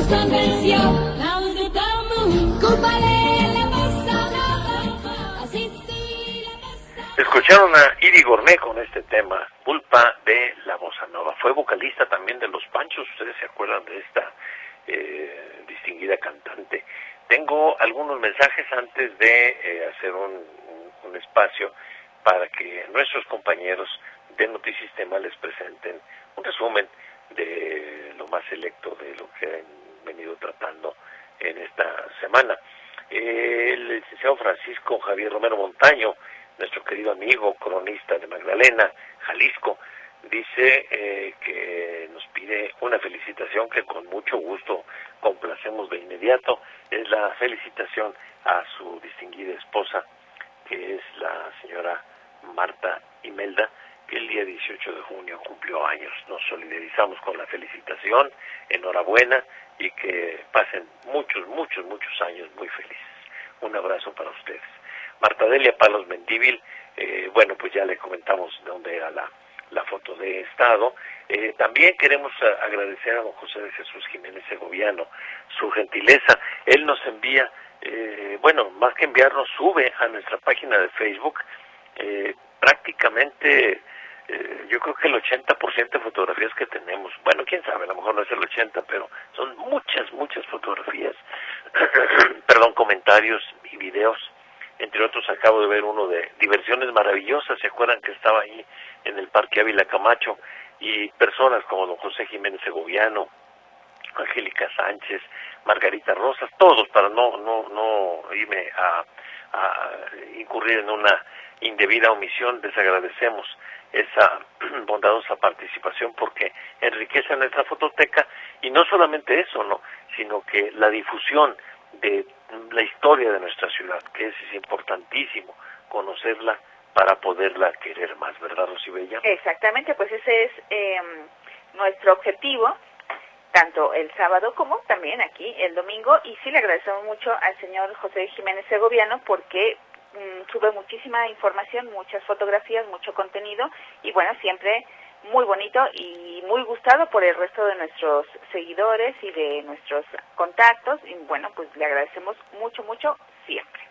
convenció. Now is the down moon, cúpale la bossa nova. Así sí la bossa. Escucharon a Iri Gourmet con este tema, Culpa de la Bossa Nova. Fue vocalista también de Los Panchos, ustedes se acuerdan de esta eh, distinguida cantante. Tengo algunos mensajes antes de eh, hacer un, un, un espacio para que nuestros compañeros de Notisistema les presenten un resumen de lo más selecto de lo que han venido tratando en esta semana. Eh, el licenciado Francisco Javier Romero Montaño, nuestro querido amigo, cronista de Magdalena, Jalisco, dice eh, que nos pide una felicitación que con mucho gusto complacemos de inmediato. Es la felicitación a su distinguida esposa, que es la señora Marta Imelda, que el día dieciocho de junio cumplió años. Nos solidarizamos con la felicitación, enhorabuena y que pasen muchos, muchos, muchos años muy felices. Un abrazo para ustedes. Marta Delia Palos Mendívil, eh, bueno, pues ya le comentamos de dónde era la, la foto de estado. Eh, también queremos a, agradecer a don José de Jesús Jiménez Segoviano su gentileza. Él nos envía, eh, bueno, más que enviarnos, sube a nuestra página de Facebook eh, prácticamente, eh, yo creo que el ochenta por ciento de fotografías que tenemos. Bueno, quién sabe, a lo mejor no es el ochenta, pero son muchas, muchas fotografías, perdón, comentarios y videos. Entre otros, acabo de ver uno de Diversiones Maravillosas, ¿se acuerdan que estaba ahí en el Parque Ávila Camacho? Y personas como don José Jiménez Segoviano, Angélica Sánchez, Margarita Rosas, todos, para no no no irme a, a incurrir en una indebida omisión, les agradecemos esa bondadosa participación porque enriquece nuestra fototeca, y no solamente eso, no, sino que la difusión de la historia de nuestra ciudad, que es, es importantísimo conocerla para poderla querer más, ¿verdad, Rosibella? Exactamente, pues ese es eh, nuestro objetivo, tanto el sábado como también aquí el domingo, y sí le agradecemos mucho al señor José Jiménez Segoviano porque mm, sube muchísima información, muchas fotografías, mucho contenido, y bueno, siempre muy bonito y muy gustado por el resto de nuestros seguidores y de nuestros contactos, y bueno, pues le agradecemos mucho, mucho siempre.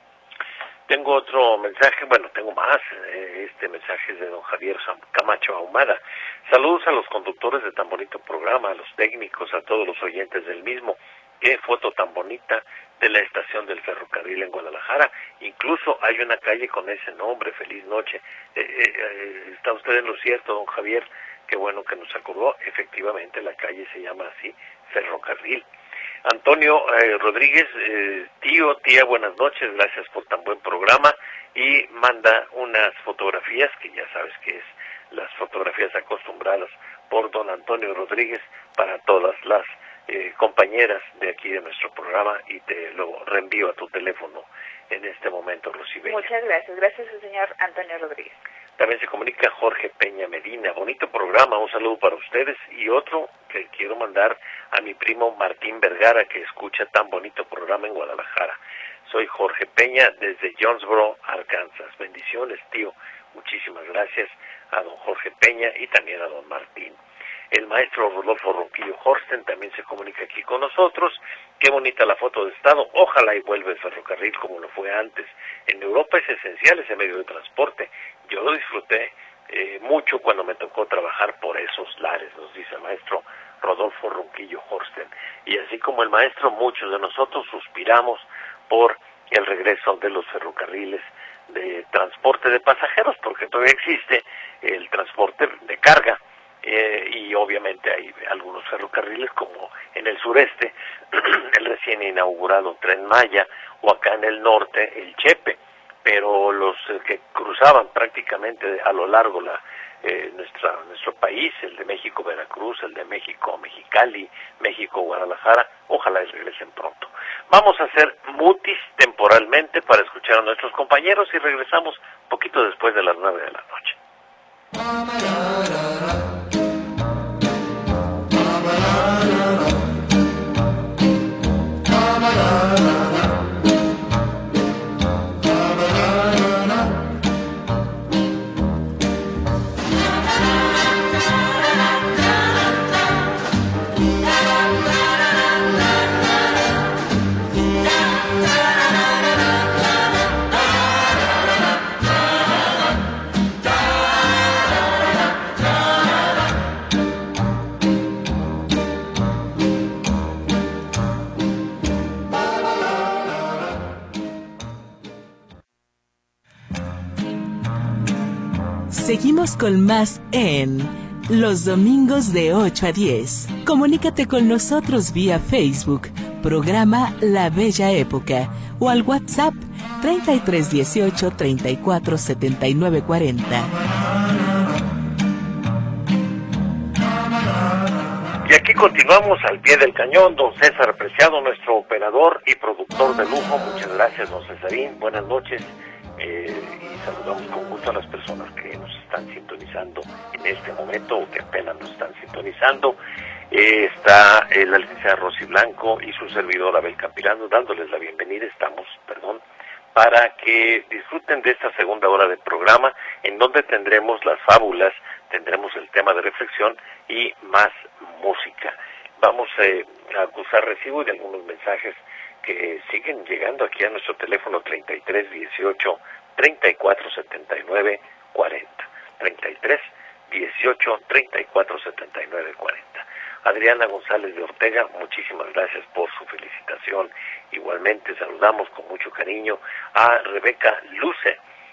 Tengo otro mensaje, bueno, tengo más, eh, este mensaje es de don Javier Camacho Ahumada. Saludos a los conductores de tan bonito programa, a los técnicos, a todos los oyentes del mismo. Qué foto tan bonita de la estación del ferrocarril en Guadalajara. Incluso hay una calle con ese nombre, Feliz Noche. Eh, eh, está usted en lo cierto, don Javier, qué bueno que nos acordó. Efectivamente, la calle se llama así, Ferrocarril. Antonio eh, Rodríguez, eh, tío, tía, buenas noches, gracias por tan buen programa, y manda unas fotografías, que ya sabes que es las fotografías acostumbradas por don Antonio Rodríguez para todas las eh, compañeras de aquí de nuestro programa, y te lo reenvío a tu teléfono en este momento, Rosibella. Muchas gracias, gracias al señor Antonio Rodríguez. También se comunica Jorge Peña Medina, bonito programa, un saludo para ustedes, y otro que quiero mandar a mi primo Martín Vergara, que escucha tan bonito programa en Guadalajara. Soy Jorge Peña desde Jonesboro, Arkansas. Bendiciones, tío. Muchísimas gracias a don Jorge Peña y también a don Martín. El maestro Rodolfo Ronquillo Horsten también se comunica aquí con nosotros. Qué bonita la foto de estado. Ojalá y vuelva el ferrocarril como lo fue antes. En Europa es esencial ese medio de transporte. Yo lo disfruté eh, mucho cuando me tocó trabajar por esos lares, nos dice el maestro Rodolfo Ronquillo Horsten. Y así como el maestro, muchos de nosotros suspiramos por el regreso de los ferrocarriles de transporte de pasajeros, porque todavía existe el transporte de carga. Eh, y obviamente hay algunos ferrocarriles como en el sureste, el recién inaugurado Tren Maya, o acá en el norte el Chepe, pero los eh, que cruzaban prácticamente a lo largo la eh, nuestra nuestro país, el de México Veracruz, el de México Mexicali, México Guadalajara, ojalá y regresen pronto. Vamos a hacer mutis temporalmente para escuchar a nuestros compañeros y regresamos un poquito después de las nueve de la noche. Seguimos con más en Los Domingos de ocho a diez. Comunícate con nosotros vía Facebook, programa La Bella Época, o al WhatsApp treinta y tres dieciocho treinta y cuatro setenta y nueve cuarenta. Y aquí continuamos al pie del cañón, don César Preciado, nuestro operador y productor de lujo. Muchas gracias, don Cesarín. Buenas noches. Eh, y saludamos con gusto a las personas que nos están sintonizando en este momento o que apenas nos están sintonizando. Eh, está eh, la licenciada Rosy Blanco y su servidor Abel Campirano dándoles la bienvenida, estamos, perdón, para que disfruten de esta segunda hora del programa, en donde tendremos las fábulas, tendremos el tema de reflexión y más música. Vamos eh, a acusar recibo de algunos mensajes que siguen llegando aquí a nuestro teléfono treinta y tres dieciocho treinta y cuatro setenta y nueve cuarenta. treinta y tres dieciocho treinta y cuatro setenta y nueve cuarenta. Adriana González de Ortega, muchísimas gracias por su felicitación. Igualmente saludamos con mucho cariño a Rebeca Luce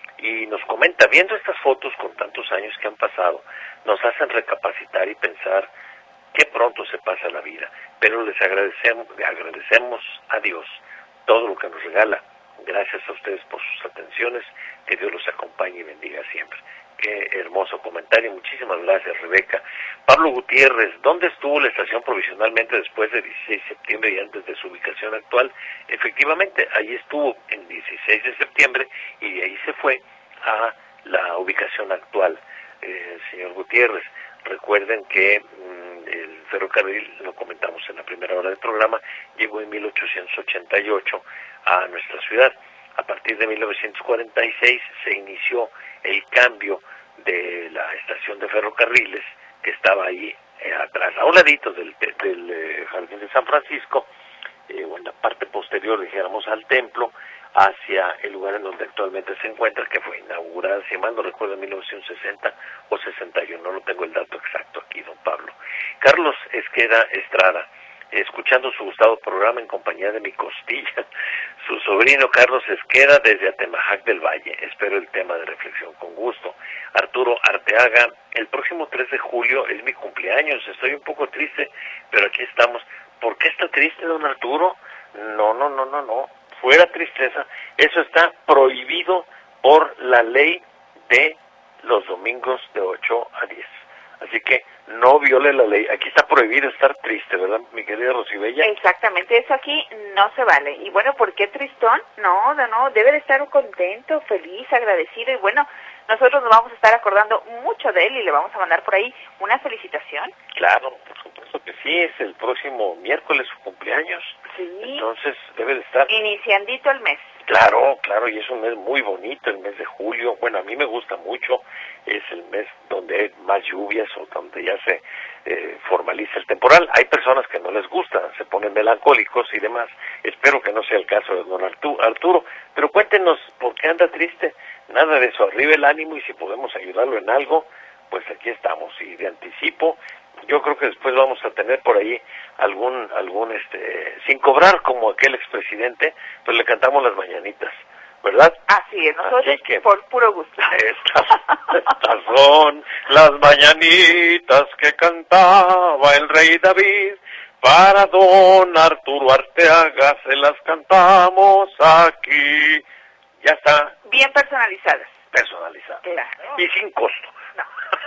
y nos comenta, viendo estas fotos con tantos años que han pasado, nos hacen recapacitar y pensar qué pronto se pasa la vida, pero les agradecemos, le agradecemos a Dios todo lo que nos regala. Gracias a ustedes por sus atenciones, que Dios los acompañe y bendiga siempre. Qué hermoso comentario, muchísimas gracias, Rebeca. Pablo Gutiérrez, ¿dónde estuvo la estación provisionalmente después del dieciséis de septiembre y antes de su ubicación actual? Efectivamente, ahí estuvo en dieciséis de septiembre y de ahí se fue a la ubicación actual. Eh, señor Gutiérrez, recuerden que mmm, el ferrocarril, lo comentamos en la primera hora del programa, llegó en mil ochocientos ochenta y ocho a nuestra ciudad. A partir de mil novecientos cuarenta y seis se inició el cambio de la estación de ferrocarriles que estaba ahí eh, atrás, a un ladito del, del eh, Jardín de San Francisco, eh, o en la parte posterior, dijéramos, al templo, hacia el lugar en donde actualmente se encuentra, que fue inaugurada, si mal no recuerdo, en mil novecientos sesenta o sesenta y uno, no tengo el dato exacto aquí, don Pablo. Carlos Esqueda Estrada, escuchando su gustado programa en compañía de mi costilla, su sobrino Carlos Esqueda desde Atemajac del Valle. Espero el tema de reflexión con gusto. Arturo Arteaga, el próximo tres de julio es mi cumpleaños, estoy un poco triste, pero aquí estamos. ¿Por qué está triste, don Arturo? No, no, no, no, no, fuera tristeza, eso está prohibido por la ley de los domingos de ocho a diez. Así que no viole la ley. Aquí está prohibido estar triste, ¿verdad, mi querida Rosibella? Exactamente, eso aquí no se vale. Y bueno, ¿por qué tristón? No, no, no, debe de estar contento, feliz, agradecido. Y bueno, nosotros nos vamos a estar acordando mucho de él y le vamos a mandar por ahí una felicitación. Claro, por supuesto que sí, es el próximo miércoles su cumpleaños. Sí. Entonces debe de estar... Iniciandito el mes. Claro, claro, y es un mes muy bonito, el mes de julio. Bueno, a mí me gusta mucho, es el mes donde hay más lluvias o donde ya se eh, formaliza el temporal. Hay personas que no les gusta, se ponen melancólicos y demás. Espero que no sea el caso de don Arturo, pero cuéntenos por qué anda triste. Nada de eso, arriba el ánimo y si podemos ayudarlo en algo, pues aquí estamos. Y de anticipo, yo creo que después vamos a tener por ahí algún, algún este, sin cobrar como aquel expresidente, pues le cantamos las mañanitas, ¿verdad? Así es, nosotros Así que, por puro gusto. Estas, estas son las mañanitas que cantaba el rey David, para don Arturo Arteaga se las cantamos aquí. Ya está. Bien personalizadas. Personalizadas. Claro. Y sin costo. No.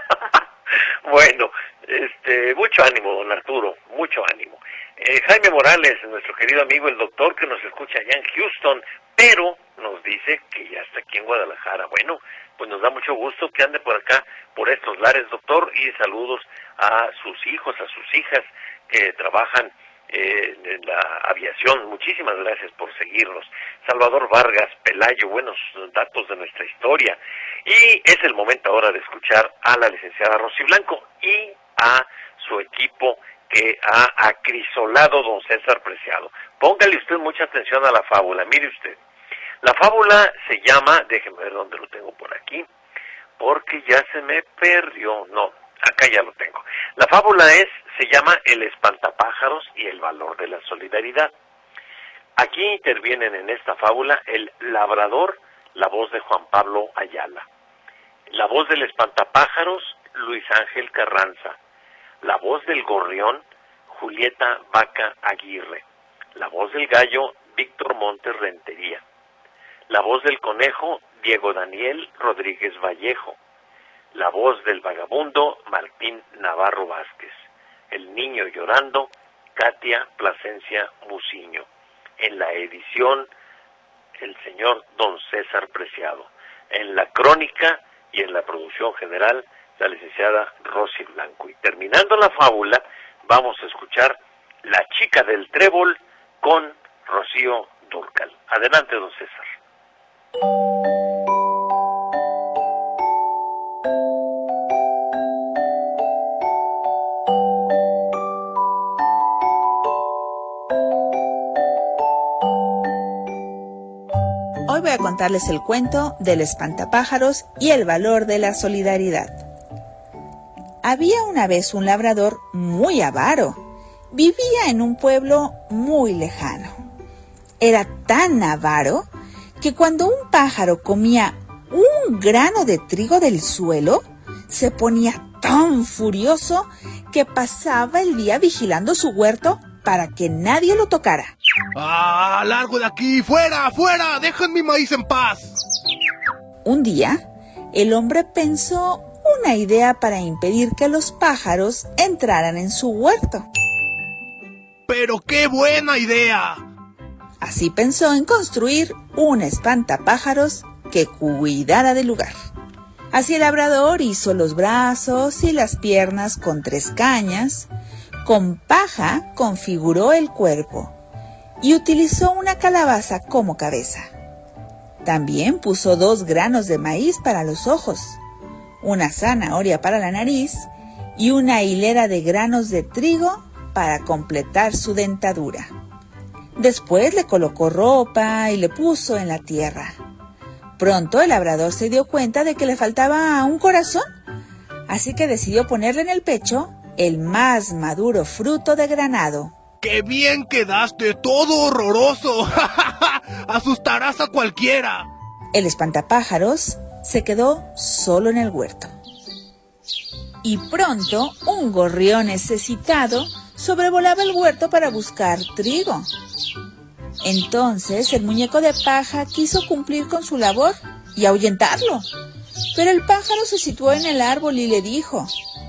Bueno, este, mucho ánimo, don Arturo, mucho ánimo. Eh, Jaime Morales, nuestro querido amigo, el doctor que nos escucha allá en Houston, pero nos dice que ya está aquí en Guadalajara. Bueno, pues nos da mucho gusto que ande por acá, por estos lares, doctor, y saludos a sus hijos, a sus hijas que trabajan eh, en la aviación. Muchísimas gracias por seguirnos. Salvador Vargas Pelayo, buenos datos de nuestra historia. Y es el momento ahora de escuchar a la licenciada Rosy Blanco y a su equipo que ha acrisolado don César Preciado. Póngale usted mucha atención a la fábula, mire usted. La fábula se llama, déjeme ver dónde lo tengo por aquí, porque ya se me perdió, no, acá ya lo tengo. La fábula es, se llama El espantapájaros y el valor de la solidaridad. Aquí intervienen en esta fábula el labrador, la voz de Juan Pablo Ayala, La voz del espantapájaros, Luis Ángel Carranza. La voz del gorrión, Julieta Vaca Aguirre. La voz del gallo, Víctor Montes Rentería. La voz del conejo, Diego Daniel Rodríguez Vallejo. La voz del vagabundo, Martín Navarro Vázquez. El niño llorando, Katia Plasencia Muciño. En la edición, el señor don César Preciado. En la crónica y en la producción general, la licenciada Rosy Blanco. Y terminando la fábula, vamos a escuchar La chica del trébol con Rocío Dúrcal. Adelante, don César. Hoy voy a contarles el cuento del espantapájaros y el valor de la solidaridad. Había una vez un labrador muy avaro. Vivía en un pueblo muy lejano. Era tan avaro que cuando un pájaro comía un grano de trigo del suelo, se ponía tan furioso que pasaba el día vigilando su huerto para que nadie lo tocara. ¡Ah, largo de aquí! ¡Fuera, fuera! ¡Dejen mi maíz en paz! Un día, el hombre pensó una idea para impedir que los pájaros entraran en su huerto. ¡Pero qué buena idea! Así pensó en construir un espantapájaros que cuidara del lugar. Así el labrador hizo los brazos y las piernas con tres cañas, con paja configuró el cuerpo y utilizó una calabaza como cabeza. También puso dos granos de maíz para los ojos, una zanahoria para la nariz y una hilera de granos de trigo para completar su dentadura. Después le colocó ropa y le puso en la tierra. Pronto el labrador se dio cuenta de que le faltaba un corazón, así que decidió ponerle en el pecho el más maduro fruto de granado. ¡Qué bien quedaste! ¡Todo horroroso! ¡Asustarás a cualquiera! El espantapájaros se quedó solo en el huerto. Y pronto un gorrión necesitado sobrevolaba el huerto para buscar trigo. Entonces el muñeco de paja quiso cumplir con su labor y ahuyentarlo. Pero el pájaro se situó en el árbol y le dijo: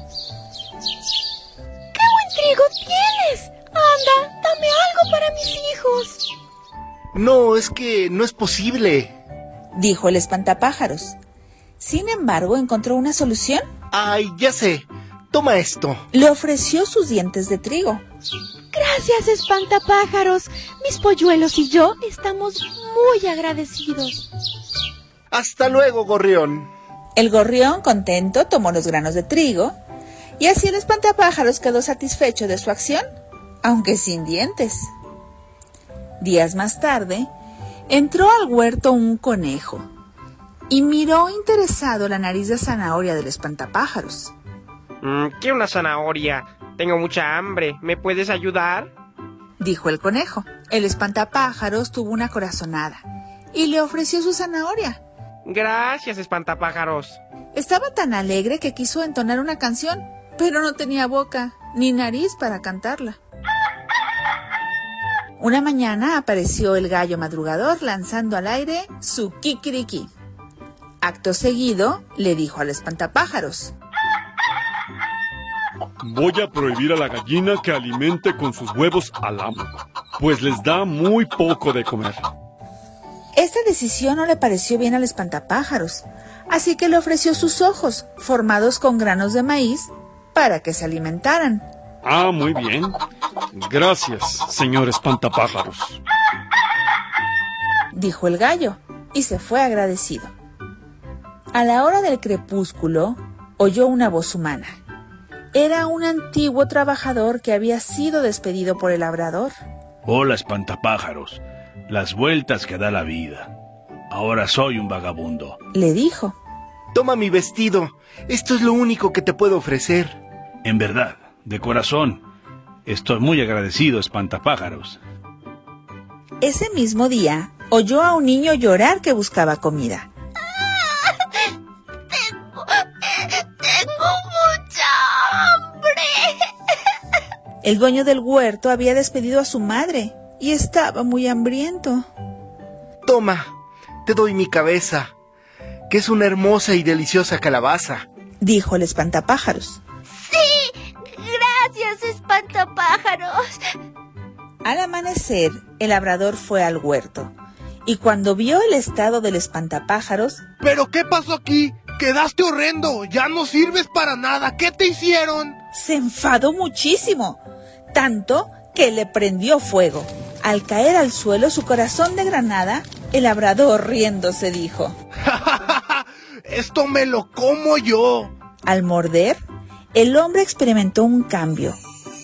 ¡Qué buen trigo tienes! ¡Anda, dame algo para mis hijos! No, es que no es posible, dijo el espantapájaros. Sin embargo, encontró una solución. ¡Ay, ya sé! Toma esto. Le ofreció sus dientes de trigo. Gracias, espantapájaros. Mis polluelos y yo estamos muy agradecidos. Hasta luego, gorrión. El gorrión, contento, tomó los granos de trigo y así el espantapájaros quedó satisfecho de su acción, aunque sin dientes. Días más tarde, entró al huerto un conejo y miró interesado la nariz de zanahoria del espantapájaros. Mm, ¿Qué una zanahoria? Tengo mucha hambre. ¿Me puedes ayudar? Dijo el conejo. El espantapájaros tuvo una corazonada y le ofreció su zanahoria. Gracias, espantapájaros. Estaba tan alegre que quiso entonar una canción, pero no tenía boca ni nariz para cantarla. Una mañana apareció el gallo madrugador lanzando al aire su kikiriki. Acto seguido, le dijo al espantapájaros: voy a prohibir a la gallina que alimente con sus huevos al amo, pues les da muy poco de comer. Esta decisión no le pareció bien al espantapájaros, así que le ofreció sus ojos, formados con granos de maíz, para que se alimentaran. Ah, muy bien. Gracias, señor espantapájaros, dijo el gallo, y se fue agradecido. A la hora del crepúsculo, oyó una voz humana. Era un antiguo trabajador que había sido despedido por el labrador. Hola, espantapájaros. Las vueltas que da la vida. Ahora soy un vagabundo, le dijo. Toma mi vestido. Esto es lo único que te puedo ofrecer. En verdad, de corazón, estoy muy agradecido, espantapájaros. Ese mismo día, oyó a un niño llorar que buscaba comida. ¡Ah! Tengo El dueño del huerto había despedido a su madre y estaba muy hambriento. Toma, te doy mi cabeza, que es una hermosa y deliciosa calabaza, dijo el espantapájaros. ¡Sí! ¡Gracias, espantapájaros! Al amanecer, el labrador fue al huerto, y cuando vio el estado del espantapájaros... ¿Pero qué pasó aquí? ¡Quedaste horrendo! ¡Ya no sirves para nada! ¿Qué te hicieron? Se enfadó muchísimo, tanto que le prendió fuego. Al caer al suelo su corazón de granada, el labrador riéndose dijo: ¡Esto me lo como yo! Al morder, el hombre experimentó un cambio.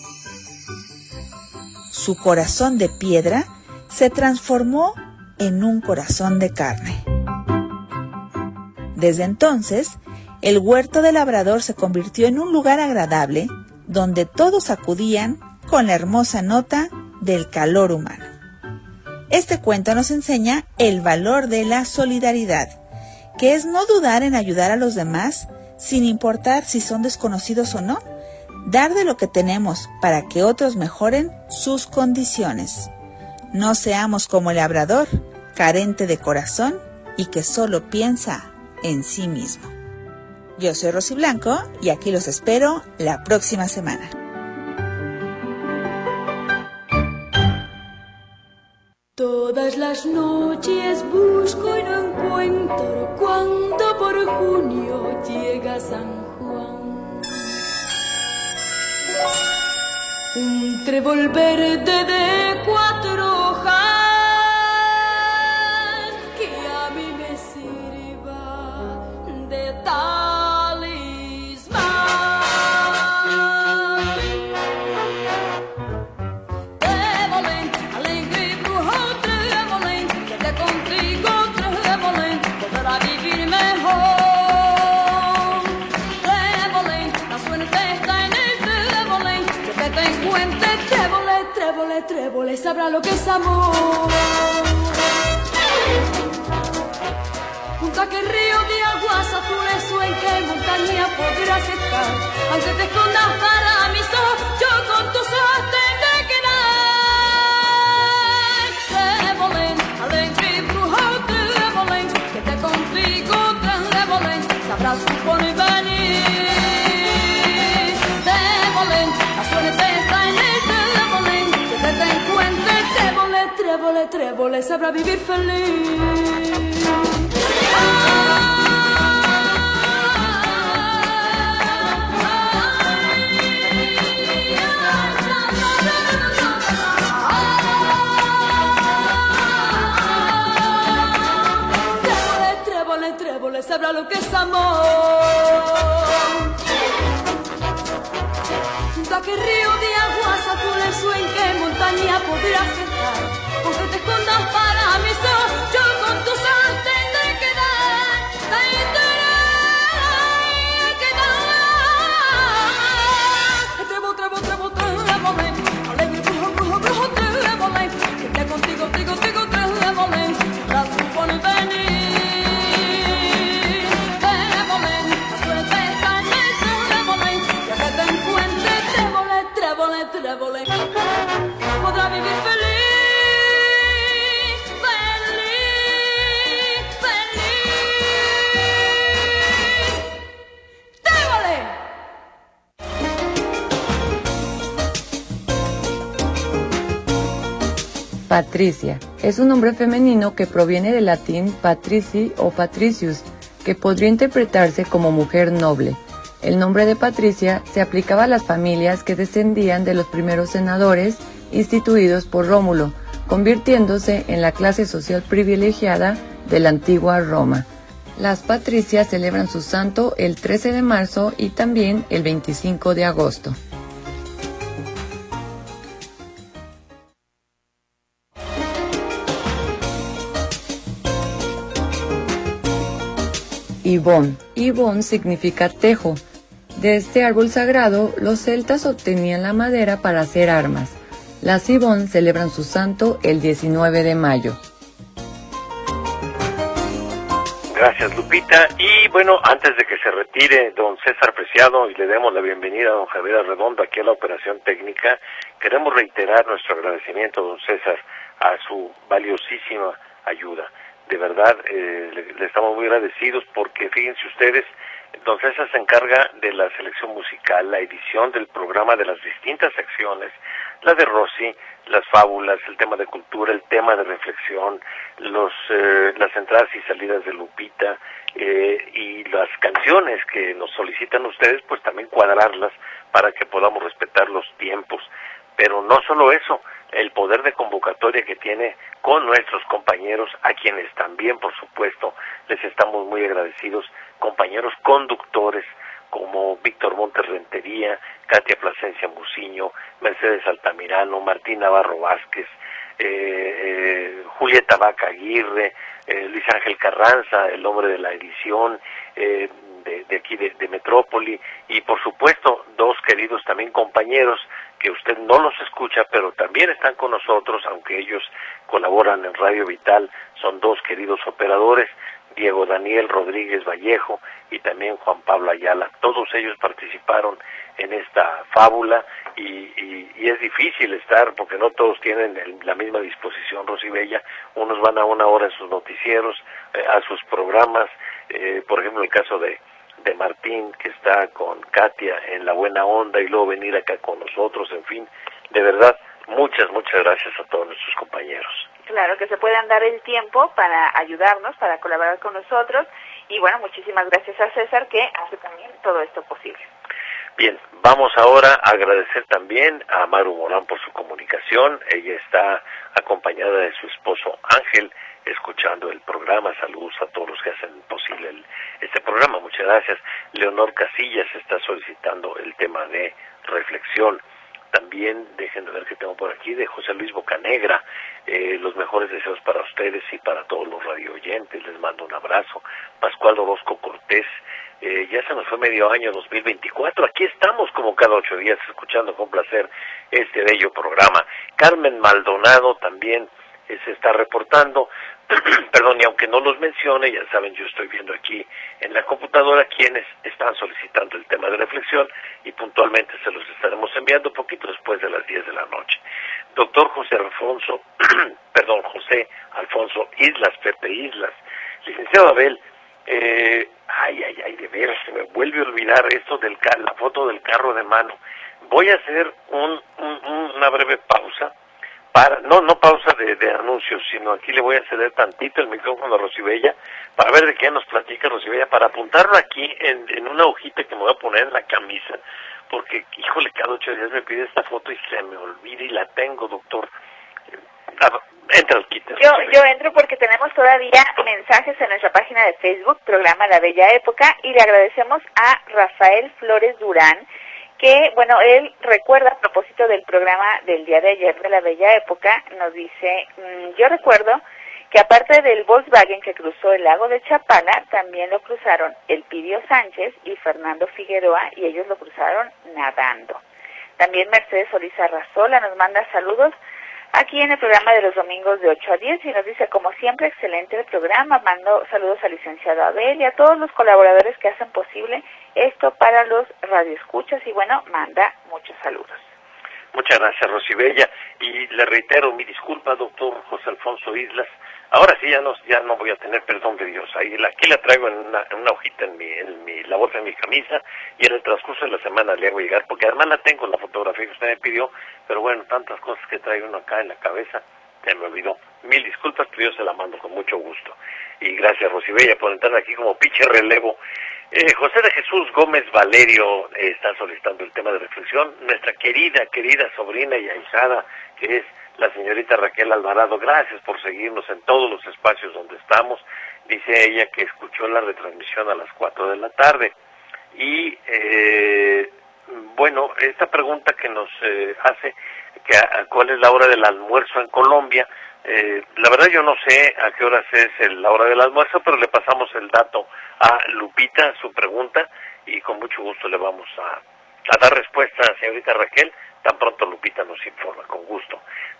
Su corazón de piedra se transformó en un corazón de carne. Desde entonces, el huerto del labrador se convirtió en un lugar agradable donde todos acudían con la hermosa nota del calor humano. Este cuento nos enseña el valor de la solidaridad, que es no dudar en ayudar a los demás sin importar si son desconocidos o no, dar de lo que tenemos para que otros mejoren sus condiciones. No seamos como el labrador, carente de corazón y que solo piensa en sí mismo. Yo soy Rosy Blanco y aquí los espero la próxima semana. Todas las noches busco y no encuentro cuando por junio llega San Juan. Un trébol verde de cuatro hojas que a mí me sirva de talismán. Trébolén, alegre y brujo, trébolén, que te contigo, trébolén, podrá vivir mejor. Trébolén, la suerte está en el trébolén, que te te encuentre, trébole, trébole, trébole, sabrá lo que es amor. Junto a aquel río de aguas azules o en qué montaña podrás estar, aunque te escondas para mis ojos, yo con tus ojos tendré que dar. Trébolén, alegre y brujo, trébolén, que te contigo, trébolén, sabrás su porvenir. Trébolén, la suerte está en el trébolén, que te te encuentre, trébole, trébole, trébole, sabrá vivir feliz. Trébole, trébole, sabrá lo que es amor. Junto a qué río de aguas azules o en qué montaña podrás estar, aunque te escondas para mis ojos, yo con tus ojos tendré que dar, tendré que dar. Trébol, trébol, trébol, trébol, alegre, brujo, brujo, brujo, trébol, que te contigo, contigo, contigo, trébol, sabrás su porvenir. Trébole, trébole, podrá vivir feliz, feliz, feliz. Trébole. Patricia es un nombre femenino que proviene del latín patrici o patricius, que podría interpretarse como mujer noble. El nombre de Patricia se aplicaba a las familias que descendían de los primeros senadores instituidos por Rómulo, convirtiéndose en la clase social privilegiada de la antigua Roma. Las patricias celebran su santo el trece de marzo y también el veinticinco de agosto. Ibón. Ibón significa tejo. De este árbol sagrado, los celtas obtenían la madera para hacer armas. Las Ibón celebran su santo el diecinueve de mayo. Gracias, Lupita. Y bueno, antes de que se retire don César Preciado y le demos la bienvenida a don Javier Arredondo aquí a la operación técnica, queremos reiterar nuestro agradecimiento, don César, a su valiosísima ayuda. De verdad, eh, le, le estamos muy agradecidos porque, fíjense ustedes, don César se encarga de la selección musical, la edición del programa de las distintas secciones, la de Rosy, las fábulas, el tema de cultura, el tema de reflexión, los eh, las entradas y salidas de Lupita eh, y las canciones que nos solicitan ustedes, pues también cuadrarlas para que podamos respetar los tiempos. Pero no solo eso, el poder de convocatoria que tiene con nuestros compañeros, a quienes también, por supuesto, les estamos muy agradecidos, compañeros conductores como Víctor Montes Rentería, Katia Plasencia Muciño, Mercedes Altamirano, Martín Navarro Vázquez, eh, eh, Julieta Vaca Aguirre, eh, Luis Ángel Carranza, el hombre de la edición, eh, de, de aquí de, de Metrópoli, y por supuesto dos queridos también compañeros que usted no los escucha, pero también están con nosotros, aunque ellos colaboran en Radio Vital, son dos queridos operadores, Diego Daniel Rodríguez Vallejo y también Juan Pablo Ayala. Todos ellos participaron en esta fábula y, y, y es difícil estar porque no todos tienen el, la misma disposición, Rosy Bella. Unos van a una hora en sus noticieros, eh, a sus programas, eh, por ejemplo el caso de, de Martín, que está con Katia en La Buena Onda y luego venir acá con nosotros, en fin, de verdad, muchas, muchas gracias a todos nuestros compañeros. Claro, que se puedan dar el tiempo para ayudarnos, para colaborar con nosotros. Y bueno, muchísimas gracias a César, que hace también todo esto posible. Bien, vamos ahora a agradecer también a Maru Morán por su comunicación. Ella está acompañada de su esposo Ángel, escuchando el programa. Saludos a todos los que hacen posible el, este programa. Muchas gracias. Leonor Casillas está solicitando el tema de reflexión. También, dejen de ver que tengo por aquí, de José Luis Bocanegra, eh, los mejores deseos para ustedes y para todos los radio oyentes, les mando un abrazo. Pascual Orozco Cortés, eh, ya se nos fue medio año dos mil veinticuatro, aquí estamos como cada ocho días escuchando con placer este bello programa. Carmen Maldonado también eh, se está reportando, perdón, y aunque no los mencione, ya saben, yo estoy viendo aquí en la computadora quienes están solicitando el tema de reflexión y puntualmente se los estaremos enviando un poquito después de las diez de la noche. Doctor José Alfonso, perdón, José Alfonso Islas, Pepe Islas, licenciado Abel, eh, ay, ay, ay, de veras, se me vuelve a olvidar esto del ca la foto del carro de mano. Voy a hacer un, un, una breve pausa. Para, no, no pausa de, de anuncios, sino aquí le voy a ceder tantito el micrófono a Rosy Bella para ver de qué nos platica Rosy Bella, para apuntarlo aquí en, en una hojita que me voy a poner en la camisa, porque, híjole, cada ocho días me pide esta foto y se me olvida y la tengo, doctor. Ah, entra al quite. Yo, yo entro porque tenemos todavía mensajes en nuestra página de Facebook, programa La Bella Época, y le agradecemos a Rafael Flores Durán, que, bueno, él recuerda a propósito del programa del día de ayer de La Bella Época, nos dice, mmm, yo recuerdo que aparte del Volkswagen que cruzó el lago de Chapala, también lo cruzaron el Pidio Sánchez y Fernando Figueroa, y ellos lo cruzaron nadando. También Mercedes Solís Arrazola nos manda saludos aquí en el programa de los domingos de ocho a diez y nos dice, como siempre, excelente el programa. Mando saludos al licenciado Abel y a todos los colaboradores que hacen posible esto para los radioescuchas, y bueno, manda muchos saludos. Muchas gracias, Rosy Bella, y le reitero mi disculpa, doctor José Alfonso Islas. Ahora sí ya no, ya no voy a tener perdón de Dios. Ahí la, aquí la traigo en una, en una hojita en mi, en mi, la bolsa de mi camisa, y en el transcurso de la semana le hago llegar, porque además la tengo en la fotografía que usted me pidió, pero bueno, tantas cosas que trae uno acá en la cabeza, se me olvidó. Mil disculpas, pero yo se la mando con mucho gusto. Y gracias, Rosy Bella, por entrar aquí como pinche relevo. Eh, José de Jesús Gómez Valerio eh, está solicitando el tema de reflexión. Nuestra querida, querida sobrina y ahijada, que es la señorita Raquel Alvarado, gracias por seguirnos en todos los espacios donde estamos. Dice ella que escuchó la retransmisión a las cuatro de la tarde. Y, eh, bueno, esta pregunta que nos eh, hace, que a, a cuál es la hora del almuerzo en Colombia, eh, la verdad yo no sé a qué horas es el, la hora del almuerzo, pero le pasamos el dato a Lupita, su pregunta, y con mucho gusto le vamos a, a dar respuesta a la señorita Raquel, tan pronto Lupita nos informa, con gusto.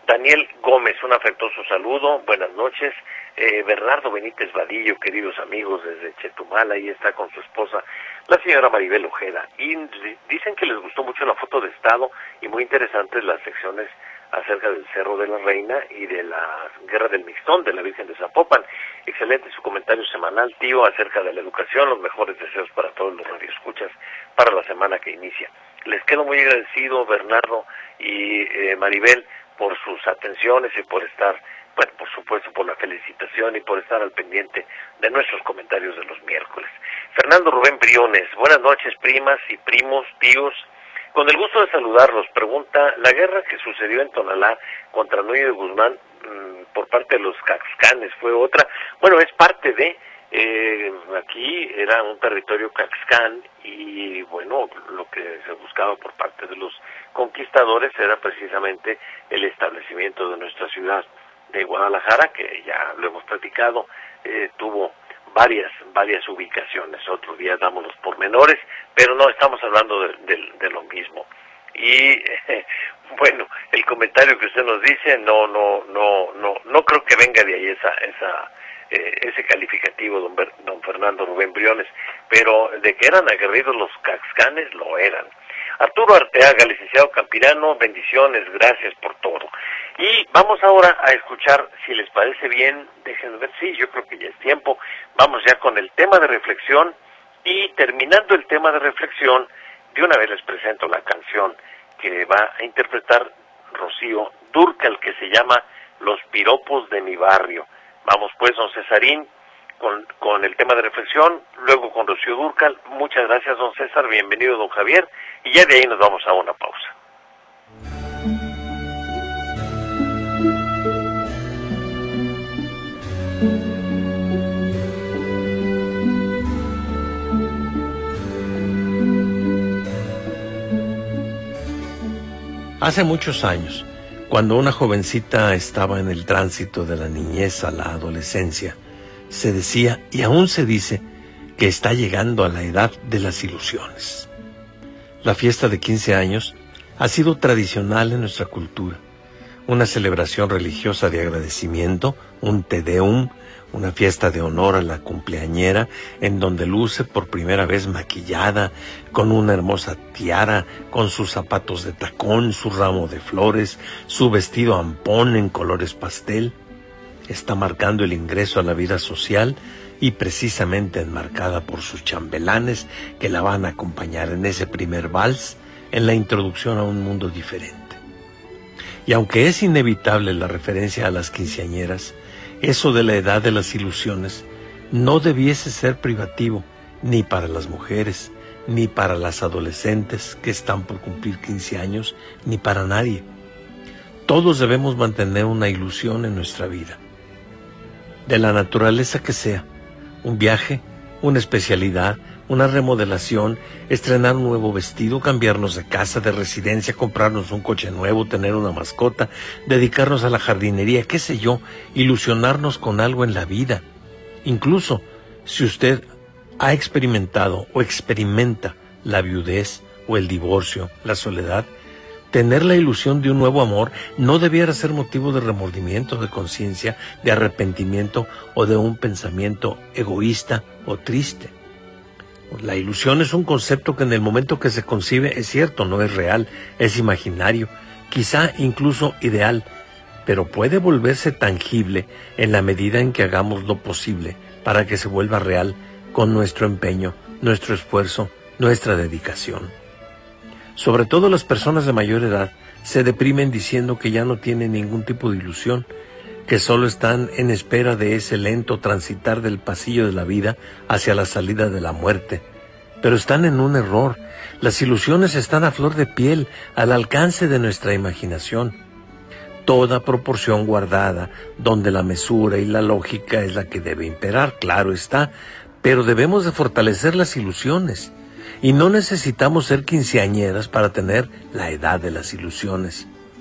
Daniel Gómez, un afectuoso saludo, buenas noches. Eh, Bernardo Benítez Vadillo, queridos amigos desde Chetumal, ahí está con su esposa, la señora Maribel Ojeda, y dicen que les gustó mucho la foto de estado y muy interesantes las secciones acerca del Cerro de la Reina y de la Guerra del Mixtón, de la Virgen de Zapopan. Excelente su comentario semanal, tío, acerca de la educación, los mejores deseos para todos los radioescuchas para la semana que inicia. Les quedo muy agradecido, Bernardo y eh, Maribel, por sus atenciones y por estar, bueno, por supuesto, por la felicitación y por estar al pendiente de nuestros comentarios de los miércoles. Fernando Rubén Briones, buenas noches, primas y primos, tíos. Con el gusto de saludarlos, pregunta, ¿la guerra que sucedió en Tonalá contra Núñez de Guzmán mmm, por parte de los caxcanes fue otra? Bueno, es parte de, eh, aquí era un territorio caxcán y bueno, lo que se buscaba por parte de los conquistadores era precisamente el establecimiento de nuestra ciudad de Guadalajara, que ya lo hemos platicado, eh, tuvo varias varias ubicaciones. Otro día damos los pormenores, pero no estamos hablando de, de, de lo mismo. Y eh, bueno, el comentario que usted nos dice no no no no no creo que venga de ahí esa esa eh, ese calificativo, don, Ber, don Fernando Rubén Briones, pero de que eran aguerridos los caxcanes, lo eran. Arturo Arteaga, licenciado Campirano, bendiciones, gracias por todo. Y vamos ahora a escuchar, si les parece bien, déjenme ver, sí, yo creo que ya es tiempo, vamos ya con el tema de reflexión, y terminando el tema de reflexión, de una vez les presento la canción que va a interpretar Rocío Dúrcal, que se llama Los piropos de mi barrio. Vamos pues, don Cesarín, con, con el tema de reflexión, luego con Rocío Dúrcal. Muchas gracias, don César, bienvenido, don Javier, y ya de ahí nos vamos a una pausa. Hace muchos años, cuando una jovencita estaba en el tránsito de la niñez a la adolescencia, se decía, y aún se dice, que está llegando a la edad de las ilusiones. La fiesta de quince años ha sido tradicional en nuestra cultura, una celebración religiosa de agradecimiento, un te deum, una fiesta de honor a la cumpleañera, en donde luce por primera vez maquillada, con una hermosa tiara, con sus zapatos de tacón, su ramo de flores, su vestido ampón en colores pastel. Está marcando el ingreso a la vida social y precisamente enmarcada por sus chambelanes que la van a acompañar en ese primer vals, en la introducción a un mundo diferente. Y aunque es inevitable la referencia a las quinceañeras, eso de la edad de las ilusiones no debiese ser privativo ni para las mujeres, ni para las adolescentes que están por cumplir quince años, ni para nadie. Todos debemos mantener una ilusión en nuestra vida, de la naturaleza que sea, un viaje, una especialidad, una remodelación, estrenar un nuevo vestido, cambiarnos de casa, de residencia, comprarnos un coche nuevo, tener una mascota, dedicarnos a la jardinería, qué sé yo, ilusionarnos con algo en la vida. Incluso si usted ha experimentado o experimenta la viudez o el divorcio, la soledad, tener la ilusión de un nuevo amor no debiera ser motivo de remordimiento, de conciencia, de arrepentimiento o de un pensamiento egoísta o triste. La ilusión es un concepto que en el momento que se concibe es cierto, no es real, es imaginario, quizá incluso ideal, pero puede volverse tangible en la medida en que hagamos lo posible para que se vuelva real con nuestro empeño, nuestro esfuerzo, nuestra dedicación. Sobre todo las personas de mayor edad se deprimen diciendo que ya no tienen ningún tipo de ilusión, que solo están en espera de ese lento transitar del pasillo de la vida hacia la salida de la muerte. Pero están en un error. Las ilusiones están a flor de piel, al alcance de nuestra imaginación. Toda proporción guardada, donde la mesura y la lógica es la que debe imperar, claro está, pero debemos de fortalecer las ilusiones. Y no necesitamos ser quinceañeras para tener la edad de las ilusiones.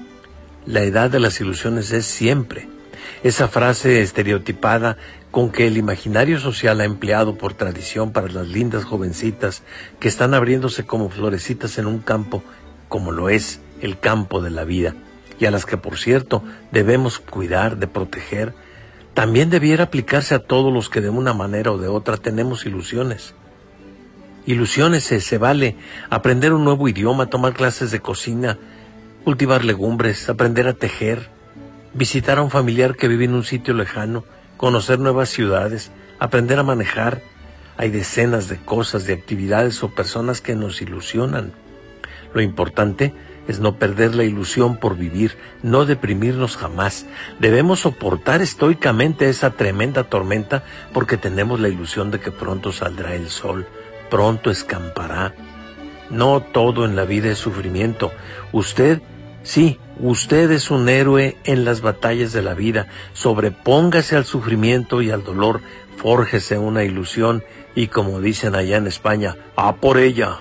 La edad de las ilusiones es siempre. Esa frase estereotipada con que el imaginario social ha empleado por tradición para las lindas jovencitas que están abriéndose como florecitas en un campo como lo es el campo de la vida, y a las que, por cierto, debemos cuidar, de proteger, también debiera aplicarse a todos los que de una manera o de otra tenemos ilusiones. Ilusiones se, se vale aprender un nuevo idioma, tomar clases de cocina, cultivar legumbres, aprender a tejer, visitar a un familiar que vive en un sitio lejano, conocer nuevas ciudades, aprender a manejar. Hay decenas de cosas, de actividades o personas que nos ilusionan. Lo importante es no perder la ilusión por vivir, no deprimirnos jamás. Debemos soportar estoicamente esa tremenda tormenta porque tenemos la ilusión de que pronto saldrá el sol, pronto escampará. No todo en la vida es sufrimiento. Usted, sí, usted es un héroe en las batallas de la vida. Sobrepóngase al sufrimiento y al dolor, fórjese una ilusión y, como dicen allá en España, ¡a por ella!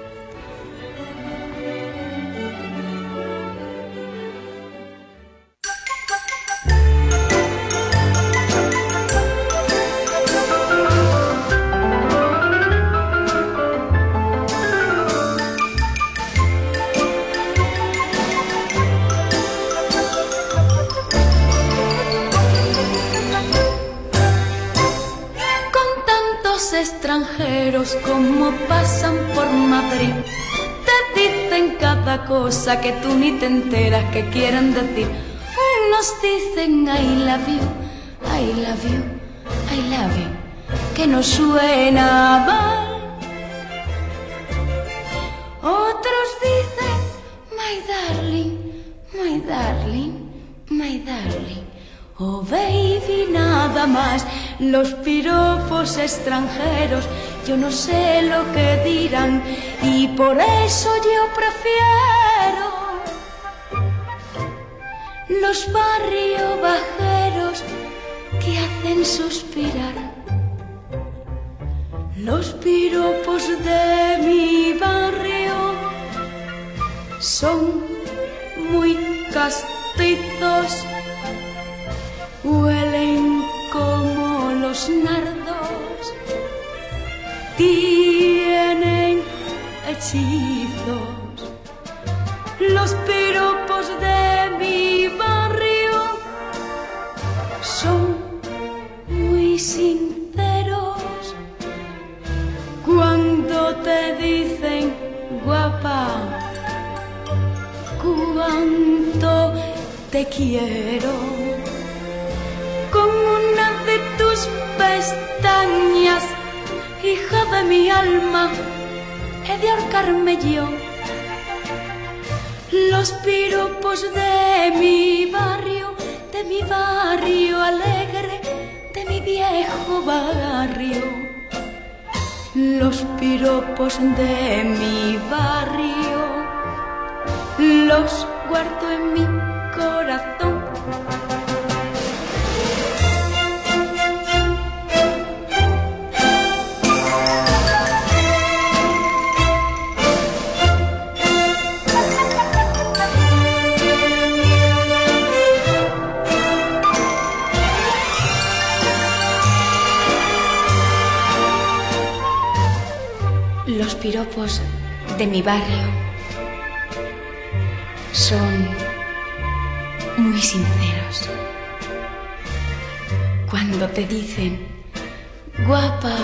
Extranjeros como pasan por Madrid, te dicen cada cosa que tú ni te enteras que quieren decir. Unos dicen I love you, I love you, I love you, que no suena mal. Otros dicen my darling, my darling, my darling, oh baby, nada más. Los piropos extranjeros, yo no sé lo que dirán, y por eso yo prefiero los barrio bajeros que hacen suspirar. Los piropos de mi barrio son muy castizos, huelen como los nardos, tienen hechizos. Los piropos de mi barrio son muy sinceros cuando te dicen guapa, cuánto te quiero. Con una de tus pestañas, hija de mi alma, he de ahorcarme yo. Los piropos de mi barrio, de mi barrio alegre, de mi viejo barrio. Los piropos de mi barrio los guardo en mi corazón. Los piropos de mi barrio son muy sinceros cuando te dicen guapa,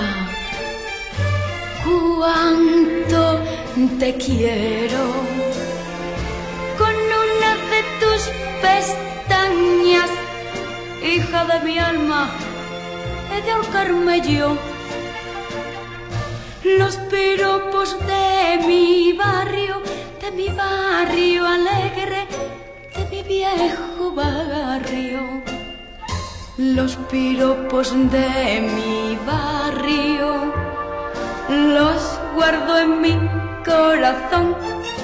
cuánto te quiero. Con una de tus pestañas, hija de mi alma, he de ahorcarme yo. Los piropos de mi barrio, de mi barrio alegre, de mi viejo barrio. Los piropos de mi barrio los guardo en mi corazón.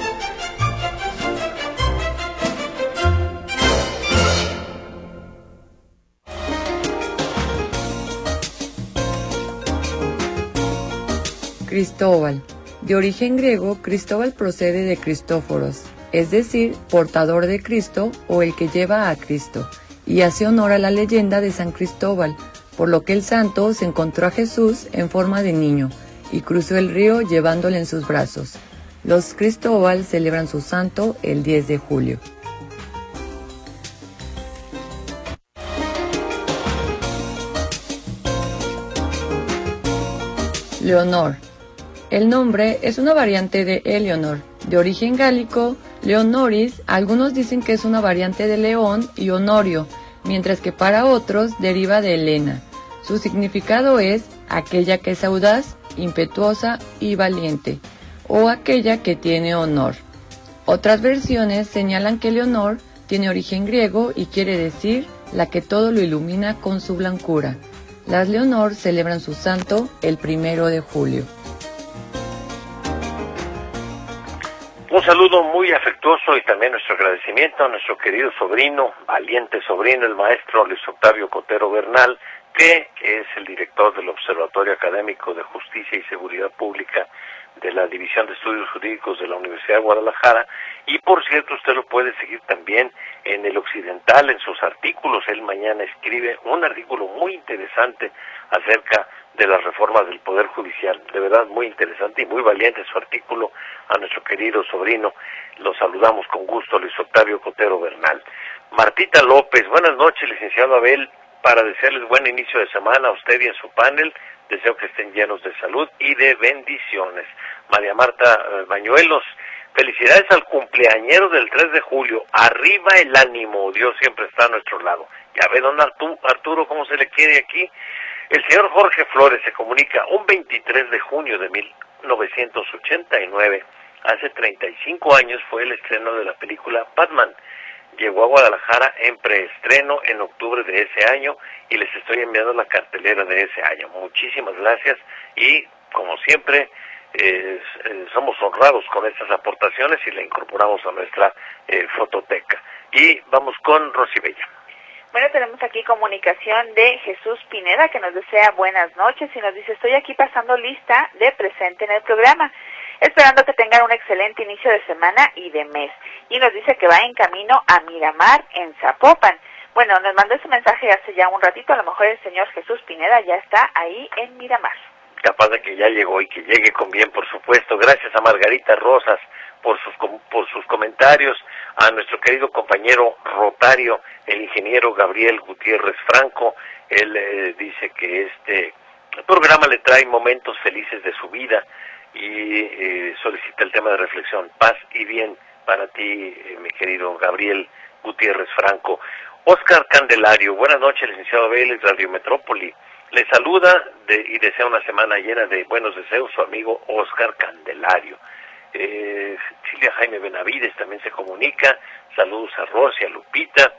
Cristóbal. De origen griego, Cristóbal procede de Cristóforos, es decir, portador de Cristo o el que lleva a Cristo, y hace honor a la leyenda de San Cristóbal, por lo que el santo se encontró a Jesús en forma de niño y cruzó el río llevándole en sus brazos. Los Cristóbal celebran su santo el diez de julio. Leonor. El nombre es una variante de Eleonor, de origen gálico. Leonoris, algunos dicen que es una variante de León y Honorio, mientras que para otros deriva de Helena. Su significado es aquella que es audaz, impetuosa y valiente, o aquella que tiene honor. Otras versiones señalan que Leonor tiene origen griego y quiere decir la que todo lo ilumina con su blancura. Las Leonor celebran su santo el primero de julio. Un saludo muy afectuoso y también nuestro agradecimiento a nuestro querido sobrino, valiente sobrino, el maestro Luis Octavio Cotero Bernal, que es el director del Observatorio Académico de Justicia y Seguridad Pública de la División de Estudios Jurídicos de la Universidad de Guadalajara. Y por cierto, usted lo puede seguir también en El Occidental, en sus artículos. Él mañana escribe un artículo muy interesante acerca de las reformas del Poder Judicial. De verdad, muy interesante y muy valiente su artículo. A nuestro querido sobrino lo saludamos con gusto, Luis Octavio Cotero Bernal. Martita López, buenas noches, licenciado Abel, para desearles buen inicio de semana a usted y a su panel. Deseo que estén llenos de salud y de bendiciones. María Marta eh, Bañuelos, felicidades al cumpleañero del tres de julio. Arriba el ánimo, Dios siempre está a nuestro lado. Ya ve, don Arturo, cómo se le quiere aquí. El señor Jorge Flores se comunica un veintitrés de junio de mil novecientos ochenta y nueve. Hace treinta y cinco años fue el estreno de la película Batman. Llegó a Guadalajara en preestreno en octubre de ese año y les estoy enviando la cartelera de ese año. Muchísimas gracias y, como siempre, eh, eh, somos honrados con estas aportaciones y la incorporamos a nuestra eh, fototeca. Y vamos con Rosy Bella. Bueno, tenemos aquí comunicación de Jesús Pineda, que nos desea buenas noches y nos dice: estoy aquí pasando lista de presente en el programa, esperando que tengan un excelente inicio de semana y de mes. Y nos dice que va en camino a Miramar, en Zapopan. Bueno, nos mandó ese mensaje hace ya un ratito, a lo mejor el señor Jesús Pineda ya está ahí en Miramar. Capaz de que ya llegó y que llegue con bien, por supuesto. Gracias a Margarita Rosas por sus por sus comentarios, a nuestro querido compañero rotario, el ingeniero Gabriel Gutiérrez Franco. Él eh, dice que este programa le trae momentos felices de su vida y eh, solicita el tema de reflexión, paz y bien para ti, eh, mi querido Gabriel Gutiérrez Franco. Oscar Candelario, buenas noches, licenciado Abel, Radio Metrópoli. Le saluda de, y desea una semana llena de buenos deseos su amigo Oscar Candelario. Eh, Silvia Jaime Benavides también se comunica. Saludos a Rosy, a Lupita.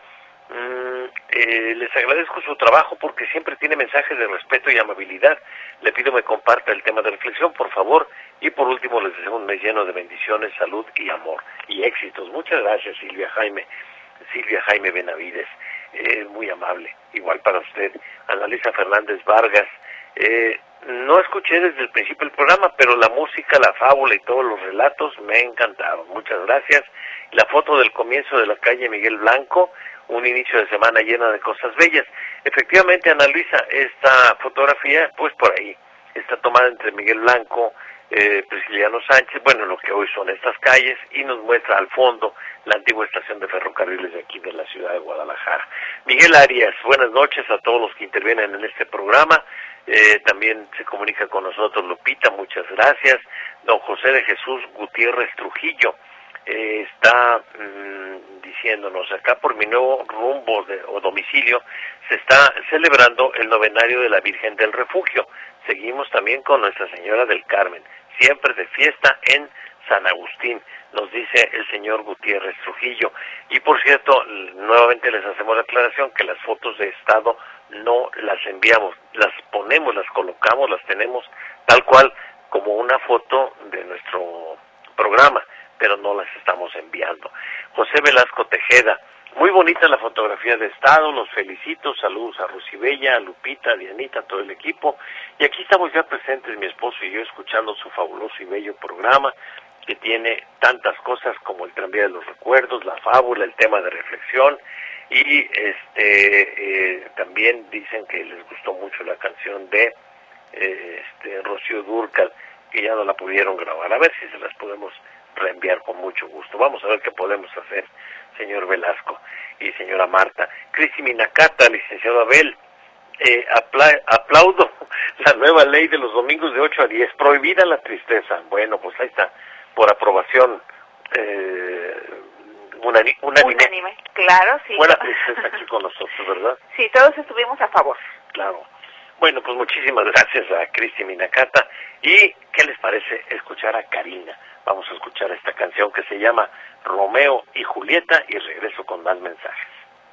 Mm, eh, les agradezco su trabajo porque siempre tiene mensajes de respeto y amabilidad. Le pido me comparta el tema de reflexión, por favor. Y por último, les deseo un mes lleno de bendiciones, salud y amor y éxitos. Muchas gracias, Silvia Jaime. Silvia Jaime Benavides, eh, muy amable. Igual para usted. Annalisa Fernández Vargas. Eh, no escuché desde el principio el programa, pero la música, la fábula y todos los relatos me encantaron. Muchas gracias. La foto del comienzo de la calle Miguel Blanco, un inicio de semana llena de cosas bellas. Efectivamente, Annalisa, esta fotografía, pues por ahí, está tomada entre Miguel Blanco, eh, Prisciliano Sánchez, bueno, lo que hoy son estas calles, y nos muestra al fondo la antigua estación de ferrocarriles de aquí de la ciudad de Guadalajara. Miguel Arias, buenas noches a todos los que intervienen en este programa. Eh, también se comunica con nosotros Lupita, muchas gracias. Don José de Jesús Gutiérrez Trujillo eh, está mmm, diciéndonos: acá por mi nuevo rumbo de, o domicilio se está celebrando el novenario de la Virgen del Refugio. Seguimos también con Nuestra Señora del Carmen, siempre de fiesta en San Agustín, nos dice el señor Gutiérrez Trujillo. Y por cierto, nuevamente les hacemos la aclaración que las fotos de estado no las enviamos, las ponemos, las colocamos, las tenemos tal cual como una foto de nuestro programa, pero no las estamos enviando. José Velasco Tejeda, muy bonita la fotografía de estado, los felicito, saludos a Rosibella, a Lupita, a Dianita, a todo el equipo, y aquí estamos ya presentes, mi esposo y yo, escuchando su fabuloso y bello programa, que tiene tantas cosas como el tranvía de los recuerdos, la fábula, el tema de reflexión, y este eh, también dicen que les gustó mucho la canción de eh, este Rocío Dúrcal, que ya no la pudieron grabar. A ver si se las podemos reenviar con mucho gusto. Vamos a ver qué podemos hacer, señor Velasco y señora Marta. Cristi Minacata, licenciado Abel, eh, apla aplaudo la nueva ley de los domingos de ocho a diez, prohibida la tristeza. Bueno, pues ahí está, por aprobación eh, unani unánime. Unánime, claro, sí. Buena tristeza aquí con nosotros, ¿verdad? Sí, todos estuvimos a favor. Claro. Bueno, pues muchísimas gracias a Cristi Minacata. ¿Y qué les parece escuchar a Karina? Vamos a escuchar esta canción que se llama Romeo y Julieta y regreso con más mensajes.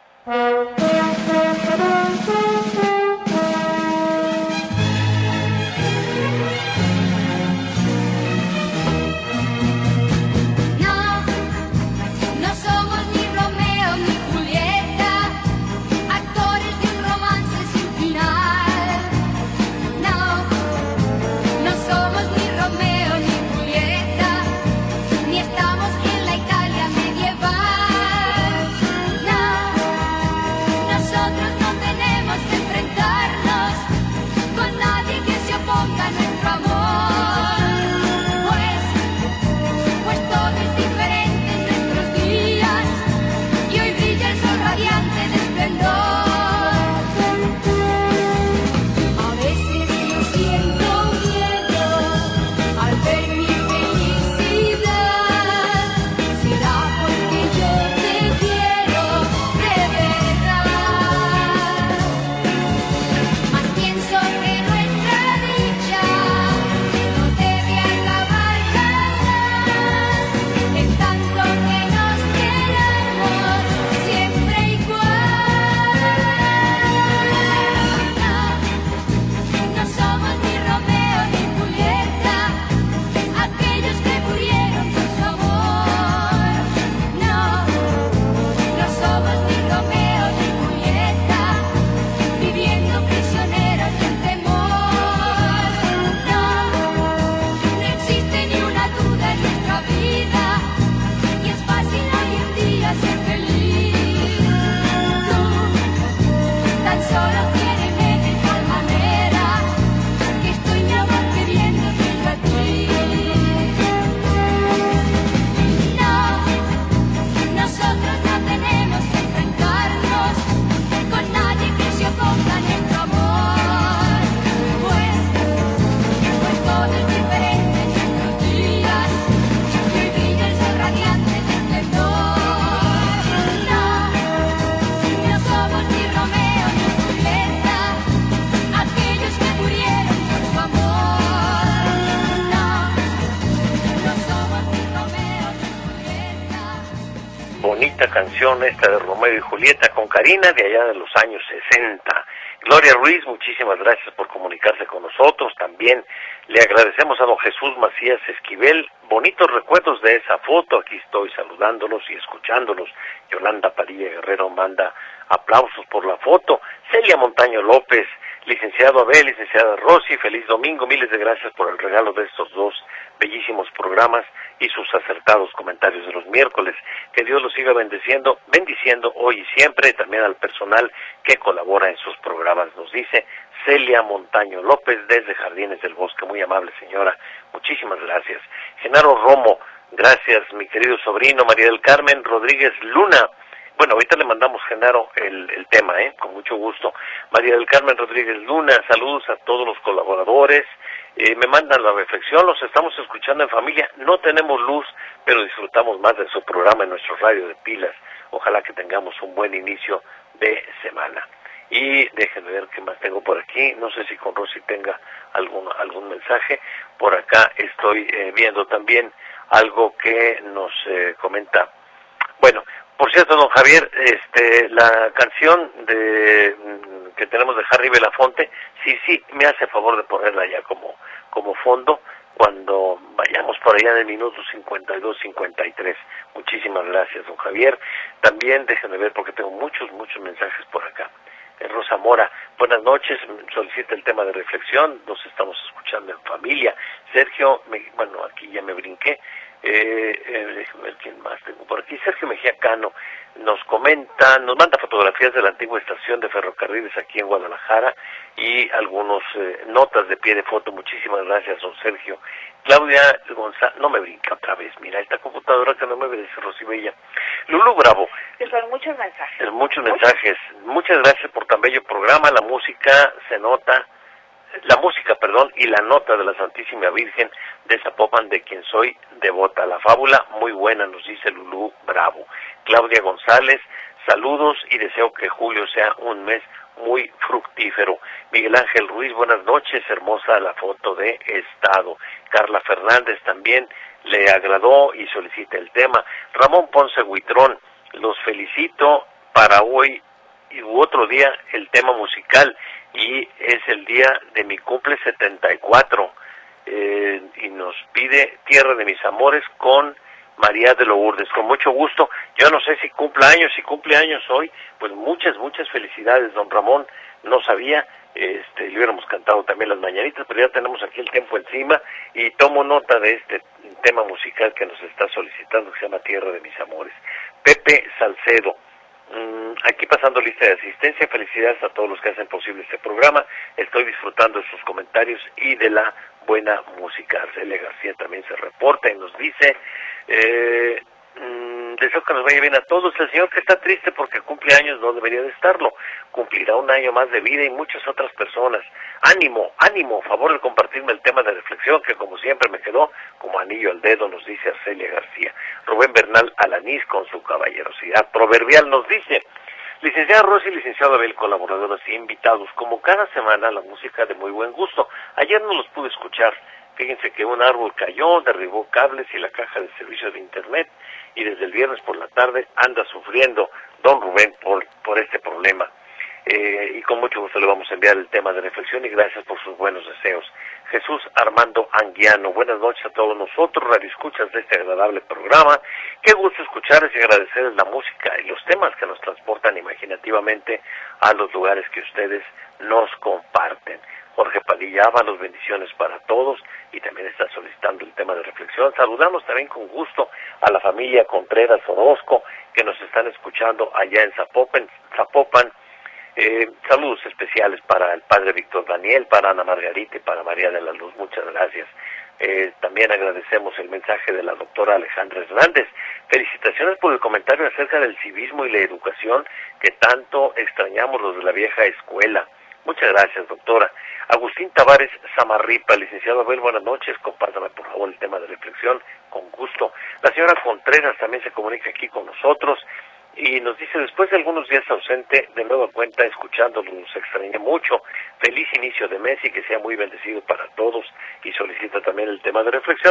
Bonita canción esta de Romeo y Julieta con Karina de allá de los años sesenta. Gloria Ruiz, muchísimas gracias por comunicarse con nosotros. También le agradecemos a don Jesús Macías Esquivel. Bonitos recuerdos de esa foto. Aquí estoy saludándolos y escuchándolos. Yolanda Padilla Guerrero manda aplausos por la foto. Celia Montaño López, licenciado Abel, licenciada Rosy, feliz domingo. Miles de gracias por el regalo de estos dos bellísimos programas y sus acertados comentarios de los miércoles. Que Dios los siga bendiciendo, bendiciendo hoy y siempre, también al personal que colabora en sus programas, nos dice Celia Montaño López desde Jardines del Bosque. Muy amable señora, muchísimas gracias. Genaro Romo, gracias mi querido sobrino. María del Carmen Rodríguez Luna, bueno, ahorita le mandamos, Genaro, el, el tema, ¿eh? Con mucho gusto. María del Carmen Rodríguez Luna, saludos a todos los colaboradores. Eh, me mandan la reflexión, los estamos escuchando en familia. No tenemos luz, pero disfrutamos más de su programa en nuestro radio de pilas. Ojalá que tengamos un buen inicio de semana. Y déjenme ver qué más tengo por aquí. No sé si con Rosy tenga algún, algún mensaje. Por acá estoy eh, viendo también algo que nos eh, comenta. Bueno, por cierto, don Javier, este, la canción de que tenemos de Harry Belafonte, sí, sí, me hace favor de ponerla ya como, como fondo cuando vayamos por allá en el minuto cincuenta y dos, cincuenta y tres. Muchísimas gracias, don Javier. También déjenme ver porque tengo muchos, muchos mensajes por acá. Rosa Mora, buenas noches, solicita el tema de reflexión, nos estamos escuchando en familia. Sergio, me, bueno, aquí ya me brinqué, Eh, eh, déjame ver quién más tengo por aquí. Sergio Mejía Cano nos comenta, nos manda fotografías de la antigua estación de ferrocarriles aquí en Guadalajara y algunos eh, notas de pie de foto. Muchísimas gracias, don Sergio. Claudia González, no me brinca otra vez, mira, esta computadora que no me obedece, Rosibella. Lulu Bravo. Que son muchos mensajes. Eh, muchos mensajes. Muchas gracias por tan bello programa. La música se nota, la música, perdón, y la nota de la Santísima Virgen de Zapopan, de quien soy devota. La fábula, muy buena, nos dice Lulú Bravo. Claudia González, saludos y deseo que julio sea un mes muy fructífero. Miguel Ángel Ruiz, buenas noches, hermosa la foto de estado. Carla Fernández también le agradó y solicita el tema. Ramón Ponce Huitrón, los felicito para hoy y otro día el tema musical, y es el día de mi cumple setenta y cuatro, eh, y nos pide Tierra de mis amores con María de Lourdes. Con mucho gusto. Yo no sé si cumple años, si cumple años hoy, pues muchas, muchas felicidades, don Ramón. No sabía, este, le hubiéramos cantado también las mañanitas, pero ya tenemos aquí el tiempo encima y tomo nota de este tema musical que nos está solicitando, que se llama Tierra de mis amores. Pepe Salcedo, mmm, aquí pasando lista de asistencia. Felicidades a todos los que hacen posible este programa. Estoy disfrutando de sus comentarios y de la buena música. Arcelia García también se reporta y nos dice, eh, mmm, deseo que nos vaya bien a todos. El señor que está triste porque cumple años no debería de estarlo. Cumplirá un año más de vida y muchas otras personas. Ánimo, ánimo, favor de compartirme el tema de reflexión que como siempre me quedó como anillo al dedo, nos dice Arcelia García. Rubén Bernal Alanís con su caballerosidad proverbial nos dice, licenciada Rosy, licenciado Abel, colaboradores y invitados, como cada semana la música de muy buen gusto. Ayer no los pude escuchar. Fíjense que un árbol cayó, derribó cables y la caja de servicio de internet, y desde el viernes por la tarde anda sufriendo don Rubén por, por este problema. Eh, y con mucho gusto le vamos a enviar el tema de reflexión y gracias por sus buenos deseos. Jesús Armando Anguiano, buenas noches a todos nosotros, radioescuchas de este agradable programa. Qué gusto escucharles y agradecerles la música y los temas que nos transportan imaginativamente a los lugares que ustedes nos comparten. Jorge Padilla Ábalos, bendiciones para todos, y también está solicitando el tema de reflexión. Saludamos también con gusto a la familia Contreras Orozco, que nos están escuchando allá en Zapopan. Zapopan. Eh, saludos especiales para el padre Víctor Daniel, para Ana Margarita y para María de la Luz, muchas gracias. Eh, también agradecemos el mensaje de la doctora Alejandra Hernández. Felicitaciones por el comentario acerca del civismo y la educación que tanto extrañamos los de la vieja escuela. Muchas gracias, doctora. Agustín Tavares Samarripa, licenciado Abel, buenas noches, compártame por favor el tema de reflexión, con gusto. La señora Contreras también se comunica aquí con nosotros y nos dice, después de algunos días ausente, de nueva cuenta escuchándolo, nos extrañé mucho, feliz inicio de mes y que sea muy bendecido para todos, y solicita también el tema de reflexión.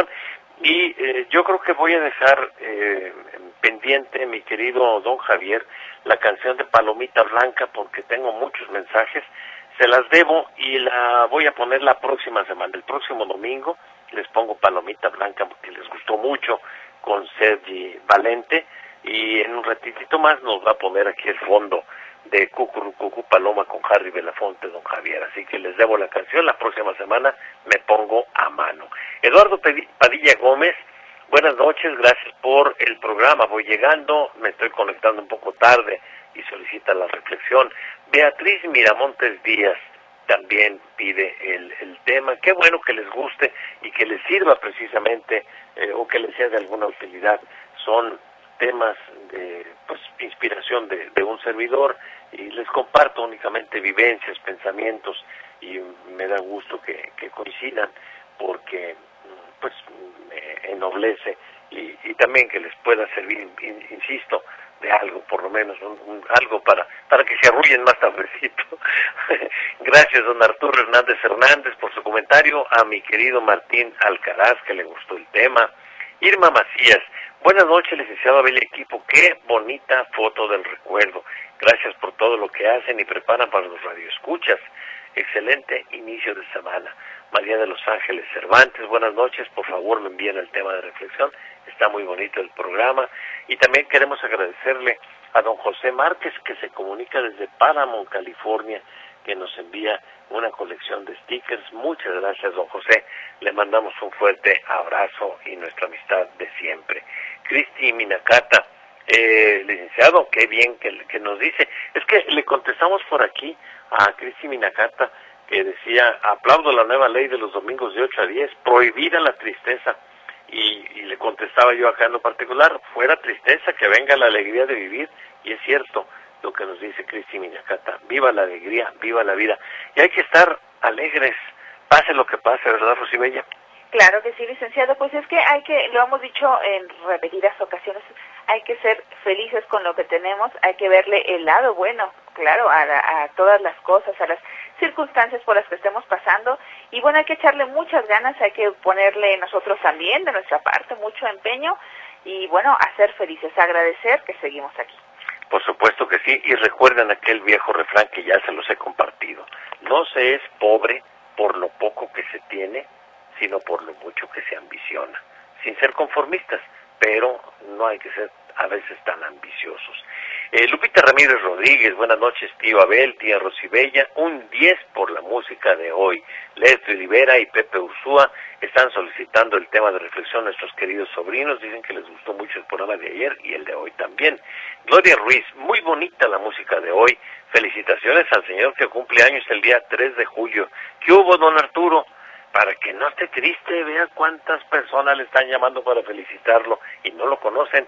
Y eh, yo creo que voy a dejar eh, pendiente, mi querido don Javier, la canción de Palomita Blanca, porque tengo muchos mensajes, se las debo y la voy a poner la próxima semana, el próximo domingo les pongo Palomita Blanca porque les gustó mucho con Sergi Valente, y en un ratitito más nos va a poner aquí el fondo de Cucurucucu Paloma con Harry Belafonte, don Javier, así que les debo la canción, la próxima semana me pongo a mano. Eduardo Padilla Gómez, buenas noches, gracias por el programa, voy llegando, me estoy conectando un poco tarde y solicita la reflexión. Beatriz Miramontes Díaz también pide el, el tema, qué bueno que les guste y que les sirva precisamente, eh, o que les sea de alguna utilidad, son temas de pues inspiración de, de un servidor y les comparto únicamente vivencias, pensamientos, y me da gusto que, que coincidan porque pues me ennoblece y, y también que les pueda servir, in, insisto, de algo, por lo menos un, un, algo para para que se arrullen más tardecito. Gracias, don Arturo Hernández Hernández, por su comentario. A mi querido Martín Alcaraz, que le gustó el tema. Irma Macías, buenas noches, licenciado Abel y equipo, qué bonita foto del recuerdo. Gracias por todo lo que hacen y preparan para los radioescuchas. Excelente inicio de semana. María de los Ángeles Cervantes, buenas noches, por favor me envíen el tema de reflexión, está muy bonito el programa. Y también queremos agradecerle a don José Márquez, que se comunica desde Paramount, California, que nos envía una colección de stickers. Muchas gracias, don José. Le mandamos un fuerte abrazo y nuestra amistad de siempre. Cristi Minacata, eh, licenciado, qué bien que, que nos dice. Es que le contestamos por aquí a Cristi Minacata, que decía, aplaudo la nueva ley de los domingos de ocho a diez, prohibida la tristeza. Y, y le contestaba yo acá en lo particular, fuera tristeza, que venga la alegría de vivir. Y es cierto lo que nos dice Cristi Minacata, viva la alegría, viva la vida. Y hay que estar alegres, pase lo que pase, ¿verdad, Rosibella? Claro que sí, licenciado, pues es que hay que, lo hemos dicho en repetidas ocasiones, hay que ser felices con lo que tenemos, hay que verle el lado bueno, claro, a, a todas las cosas, a las circunstancias por las que estemos pasando, y bueno, hay que echarle muchas ganas, hay que ponerle nosotros también de nuestra parte mucho empeño, y bueno, a ser felices, a agradecer que seguimos aquí. Por supuesto que sí, y recuerden aquel viejo refrán que ya se los he compartido, no se es pobre por lo poco que se tiene, sino por lo mucho que se ambiciona, sin ser conformistas, pero no hay que ser a veces tan ambiciosos. Eh, Lupita Ramírez Rodríguez, buenas noches, tío Abel, tía Rosibella, un diez por la música de hoy. Leto Olivera y Pepe Ursúa están solicitando el tema de reflexión a nuestros queridos sobrinos, dicen que les gustó mucho el programa de ayer y el de hoy también. Gloria Ruiz, muy bonita la música de hoy, felicitaciones al señor que cumple años el día tres de julio. ¿Qué hubo, don Arturo? Para que no esté triste, vea cuántas personas le están llamando para felicitarlo y no lo conocen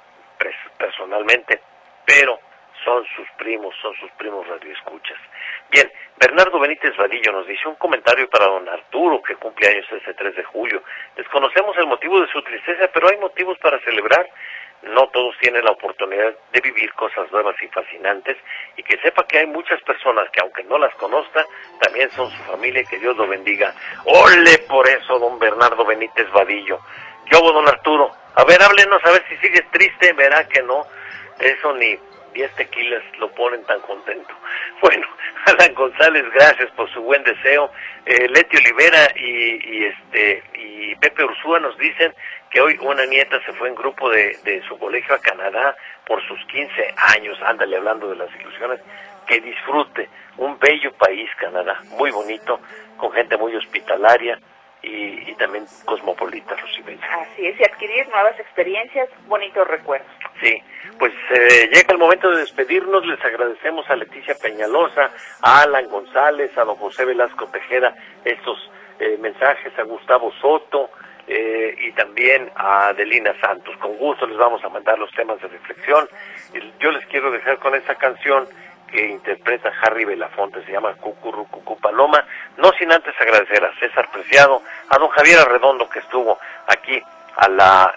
personalmente, pero son sus primos, son sus primos radioescuchas. Bien, Bernardo Benítez Vadillo nos dice un comentario para don Arturo, que cumple años ese tres de julio. Desconocemos el motivo de su tristeza, pero hay motivos para celebrar. No todos tienen la oportunidad de vivir cosas nuevas y fascinantes, y que sepa que hay muchas personas que, aunque no las conozca, también son su familia, y que Dios lo bendiga. ¡Ole por eso, don Bernardo Benítez Vadillo! Yo, don Arturo, a ver, háblenos, a ver si sigue triste, verá que no, eso ni diez tequilas lo ponen tan contento. Bueno, Alan González, gracias por su buen deseo. Eh, Leti Olivera y, y este y Pepe Ursúa nos dicen que hoy una nieta se fue en grupo de, de su colegio a Canadá por sus quince años. Ándale, hablando de las ilusiones, que disfrute. Un bello país, Canadá, muy bonito, con gente muy hospitalaria y, y también cosmopolita, Rosibella. Así es, y adquirir nuevas experiencias, bonitos recuerdos. Sí, pues eh, llega el momento de despedirnos. Les agradecemos a Leticia Peñalosa, a Alan González, a don José Velasco Tejeda estos eh, mensajes, a Gustavo Soto eh, y también a Adelina Santos. Con gusto les vamos a mandar los temas de reflexión. Yo les quiero dejar con esta canción que interpreta Harry Belafonte, se llama Cucurrucucú Paloma, no sin antes agradecer a César Preciado, a don Javier Arredondo, que estuvo aquí a la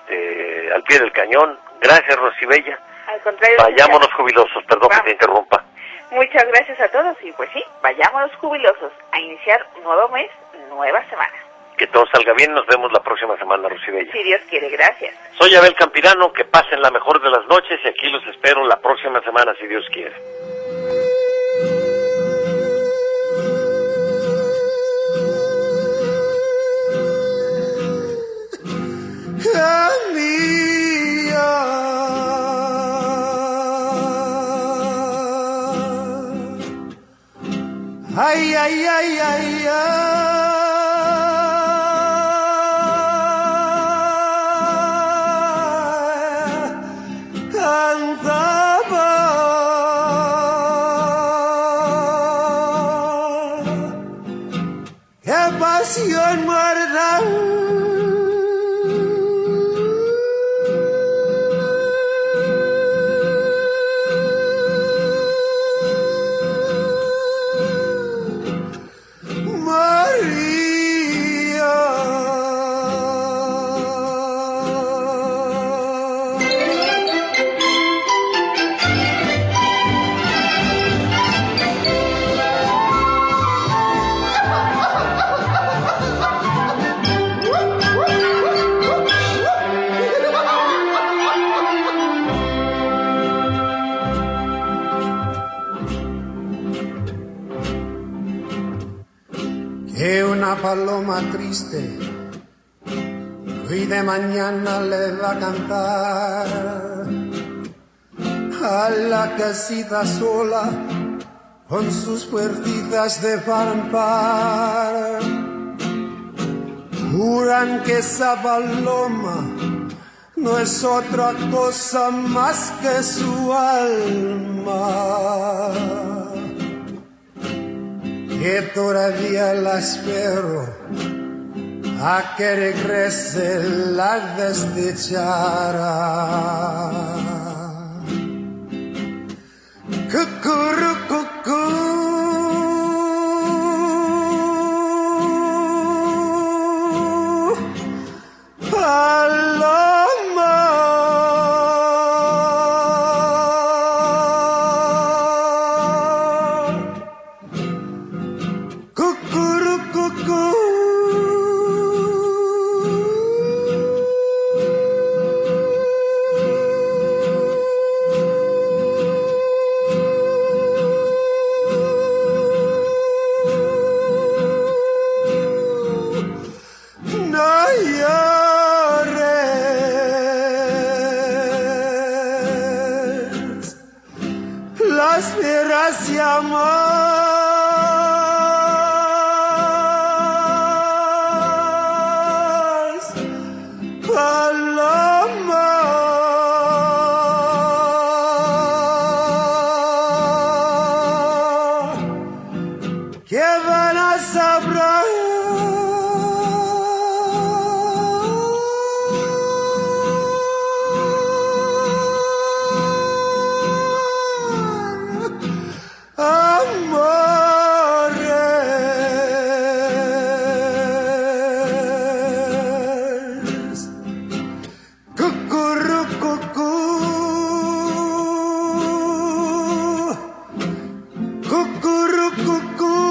este al pie del cañón. Gracias, Rosibella. Al contrario. Vayámonos jubilosos, perdón Vamos. que te interrumpa. Muchas gracias a todos, y pues sí, vayámonos jubilosos a iniciar un nuevo mes, nueva semana. Que todo salga bien, nos vemos la próxima semana, Rosibella. Si Dios quiere, gracias. Soy Abel Campirano, que pasen la mejor de las noches, y aquí los espero la próxima semana, si Dios quiere. Ay, ay, ay, ay, ay. Cantaba. Qué pasión muerta. Paloma triste, hoy de mañana le va a cantar a la casita sola con sus puertitas de par en par. Juran que esa paloma no es otra cosa más que su alma, que todavía la espero a que regrese la desdichada. Cucurucucú, paloma, cucurucucú. Las fieras llamas, paloma, que van a saber. Amores, cucurucucú, cucurucucú.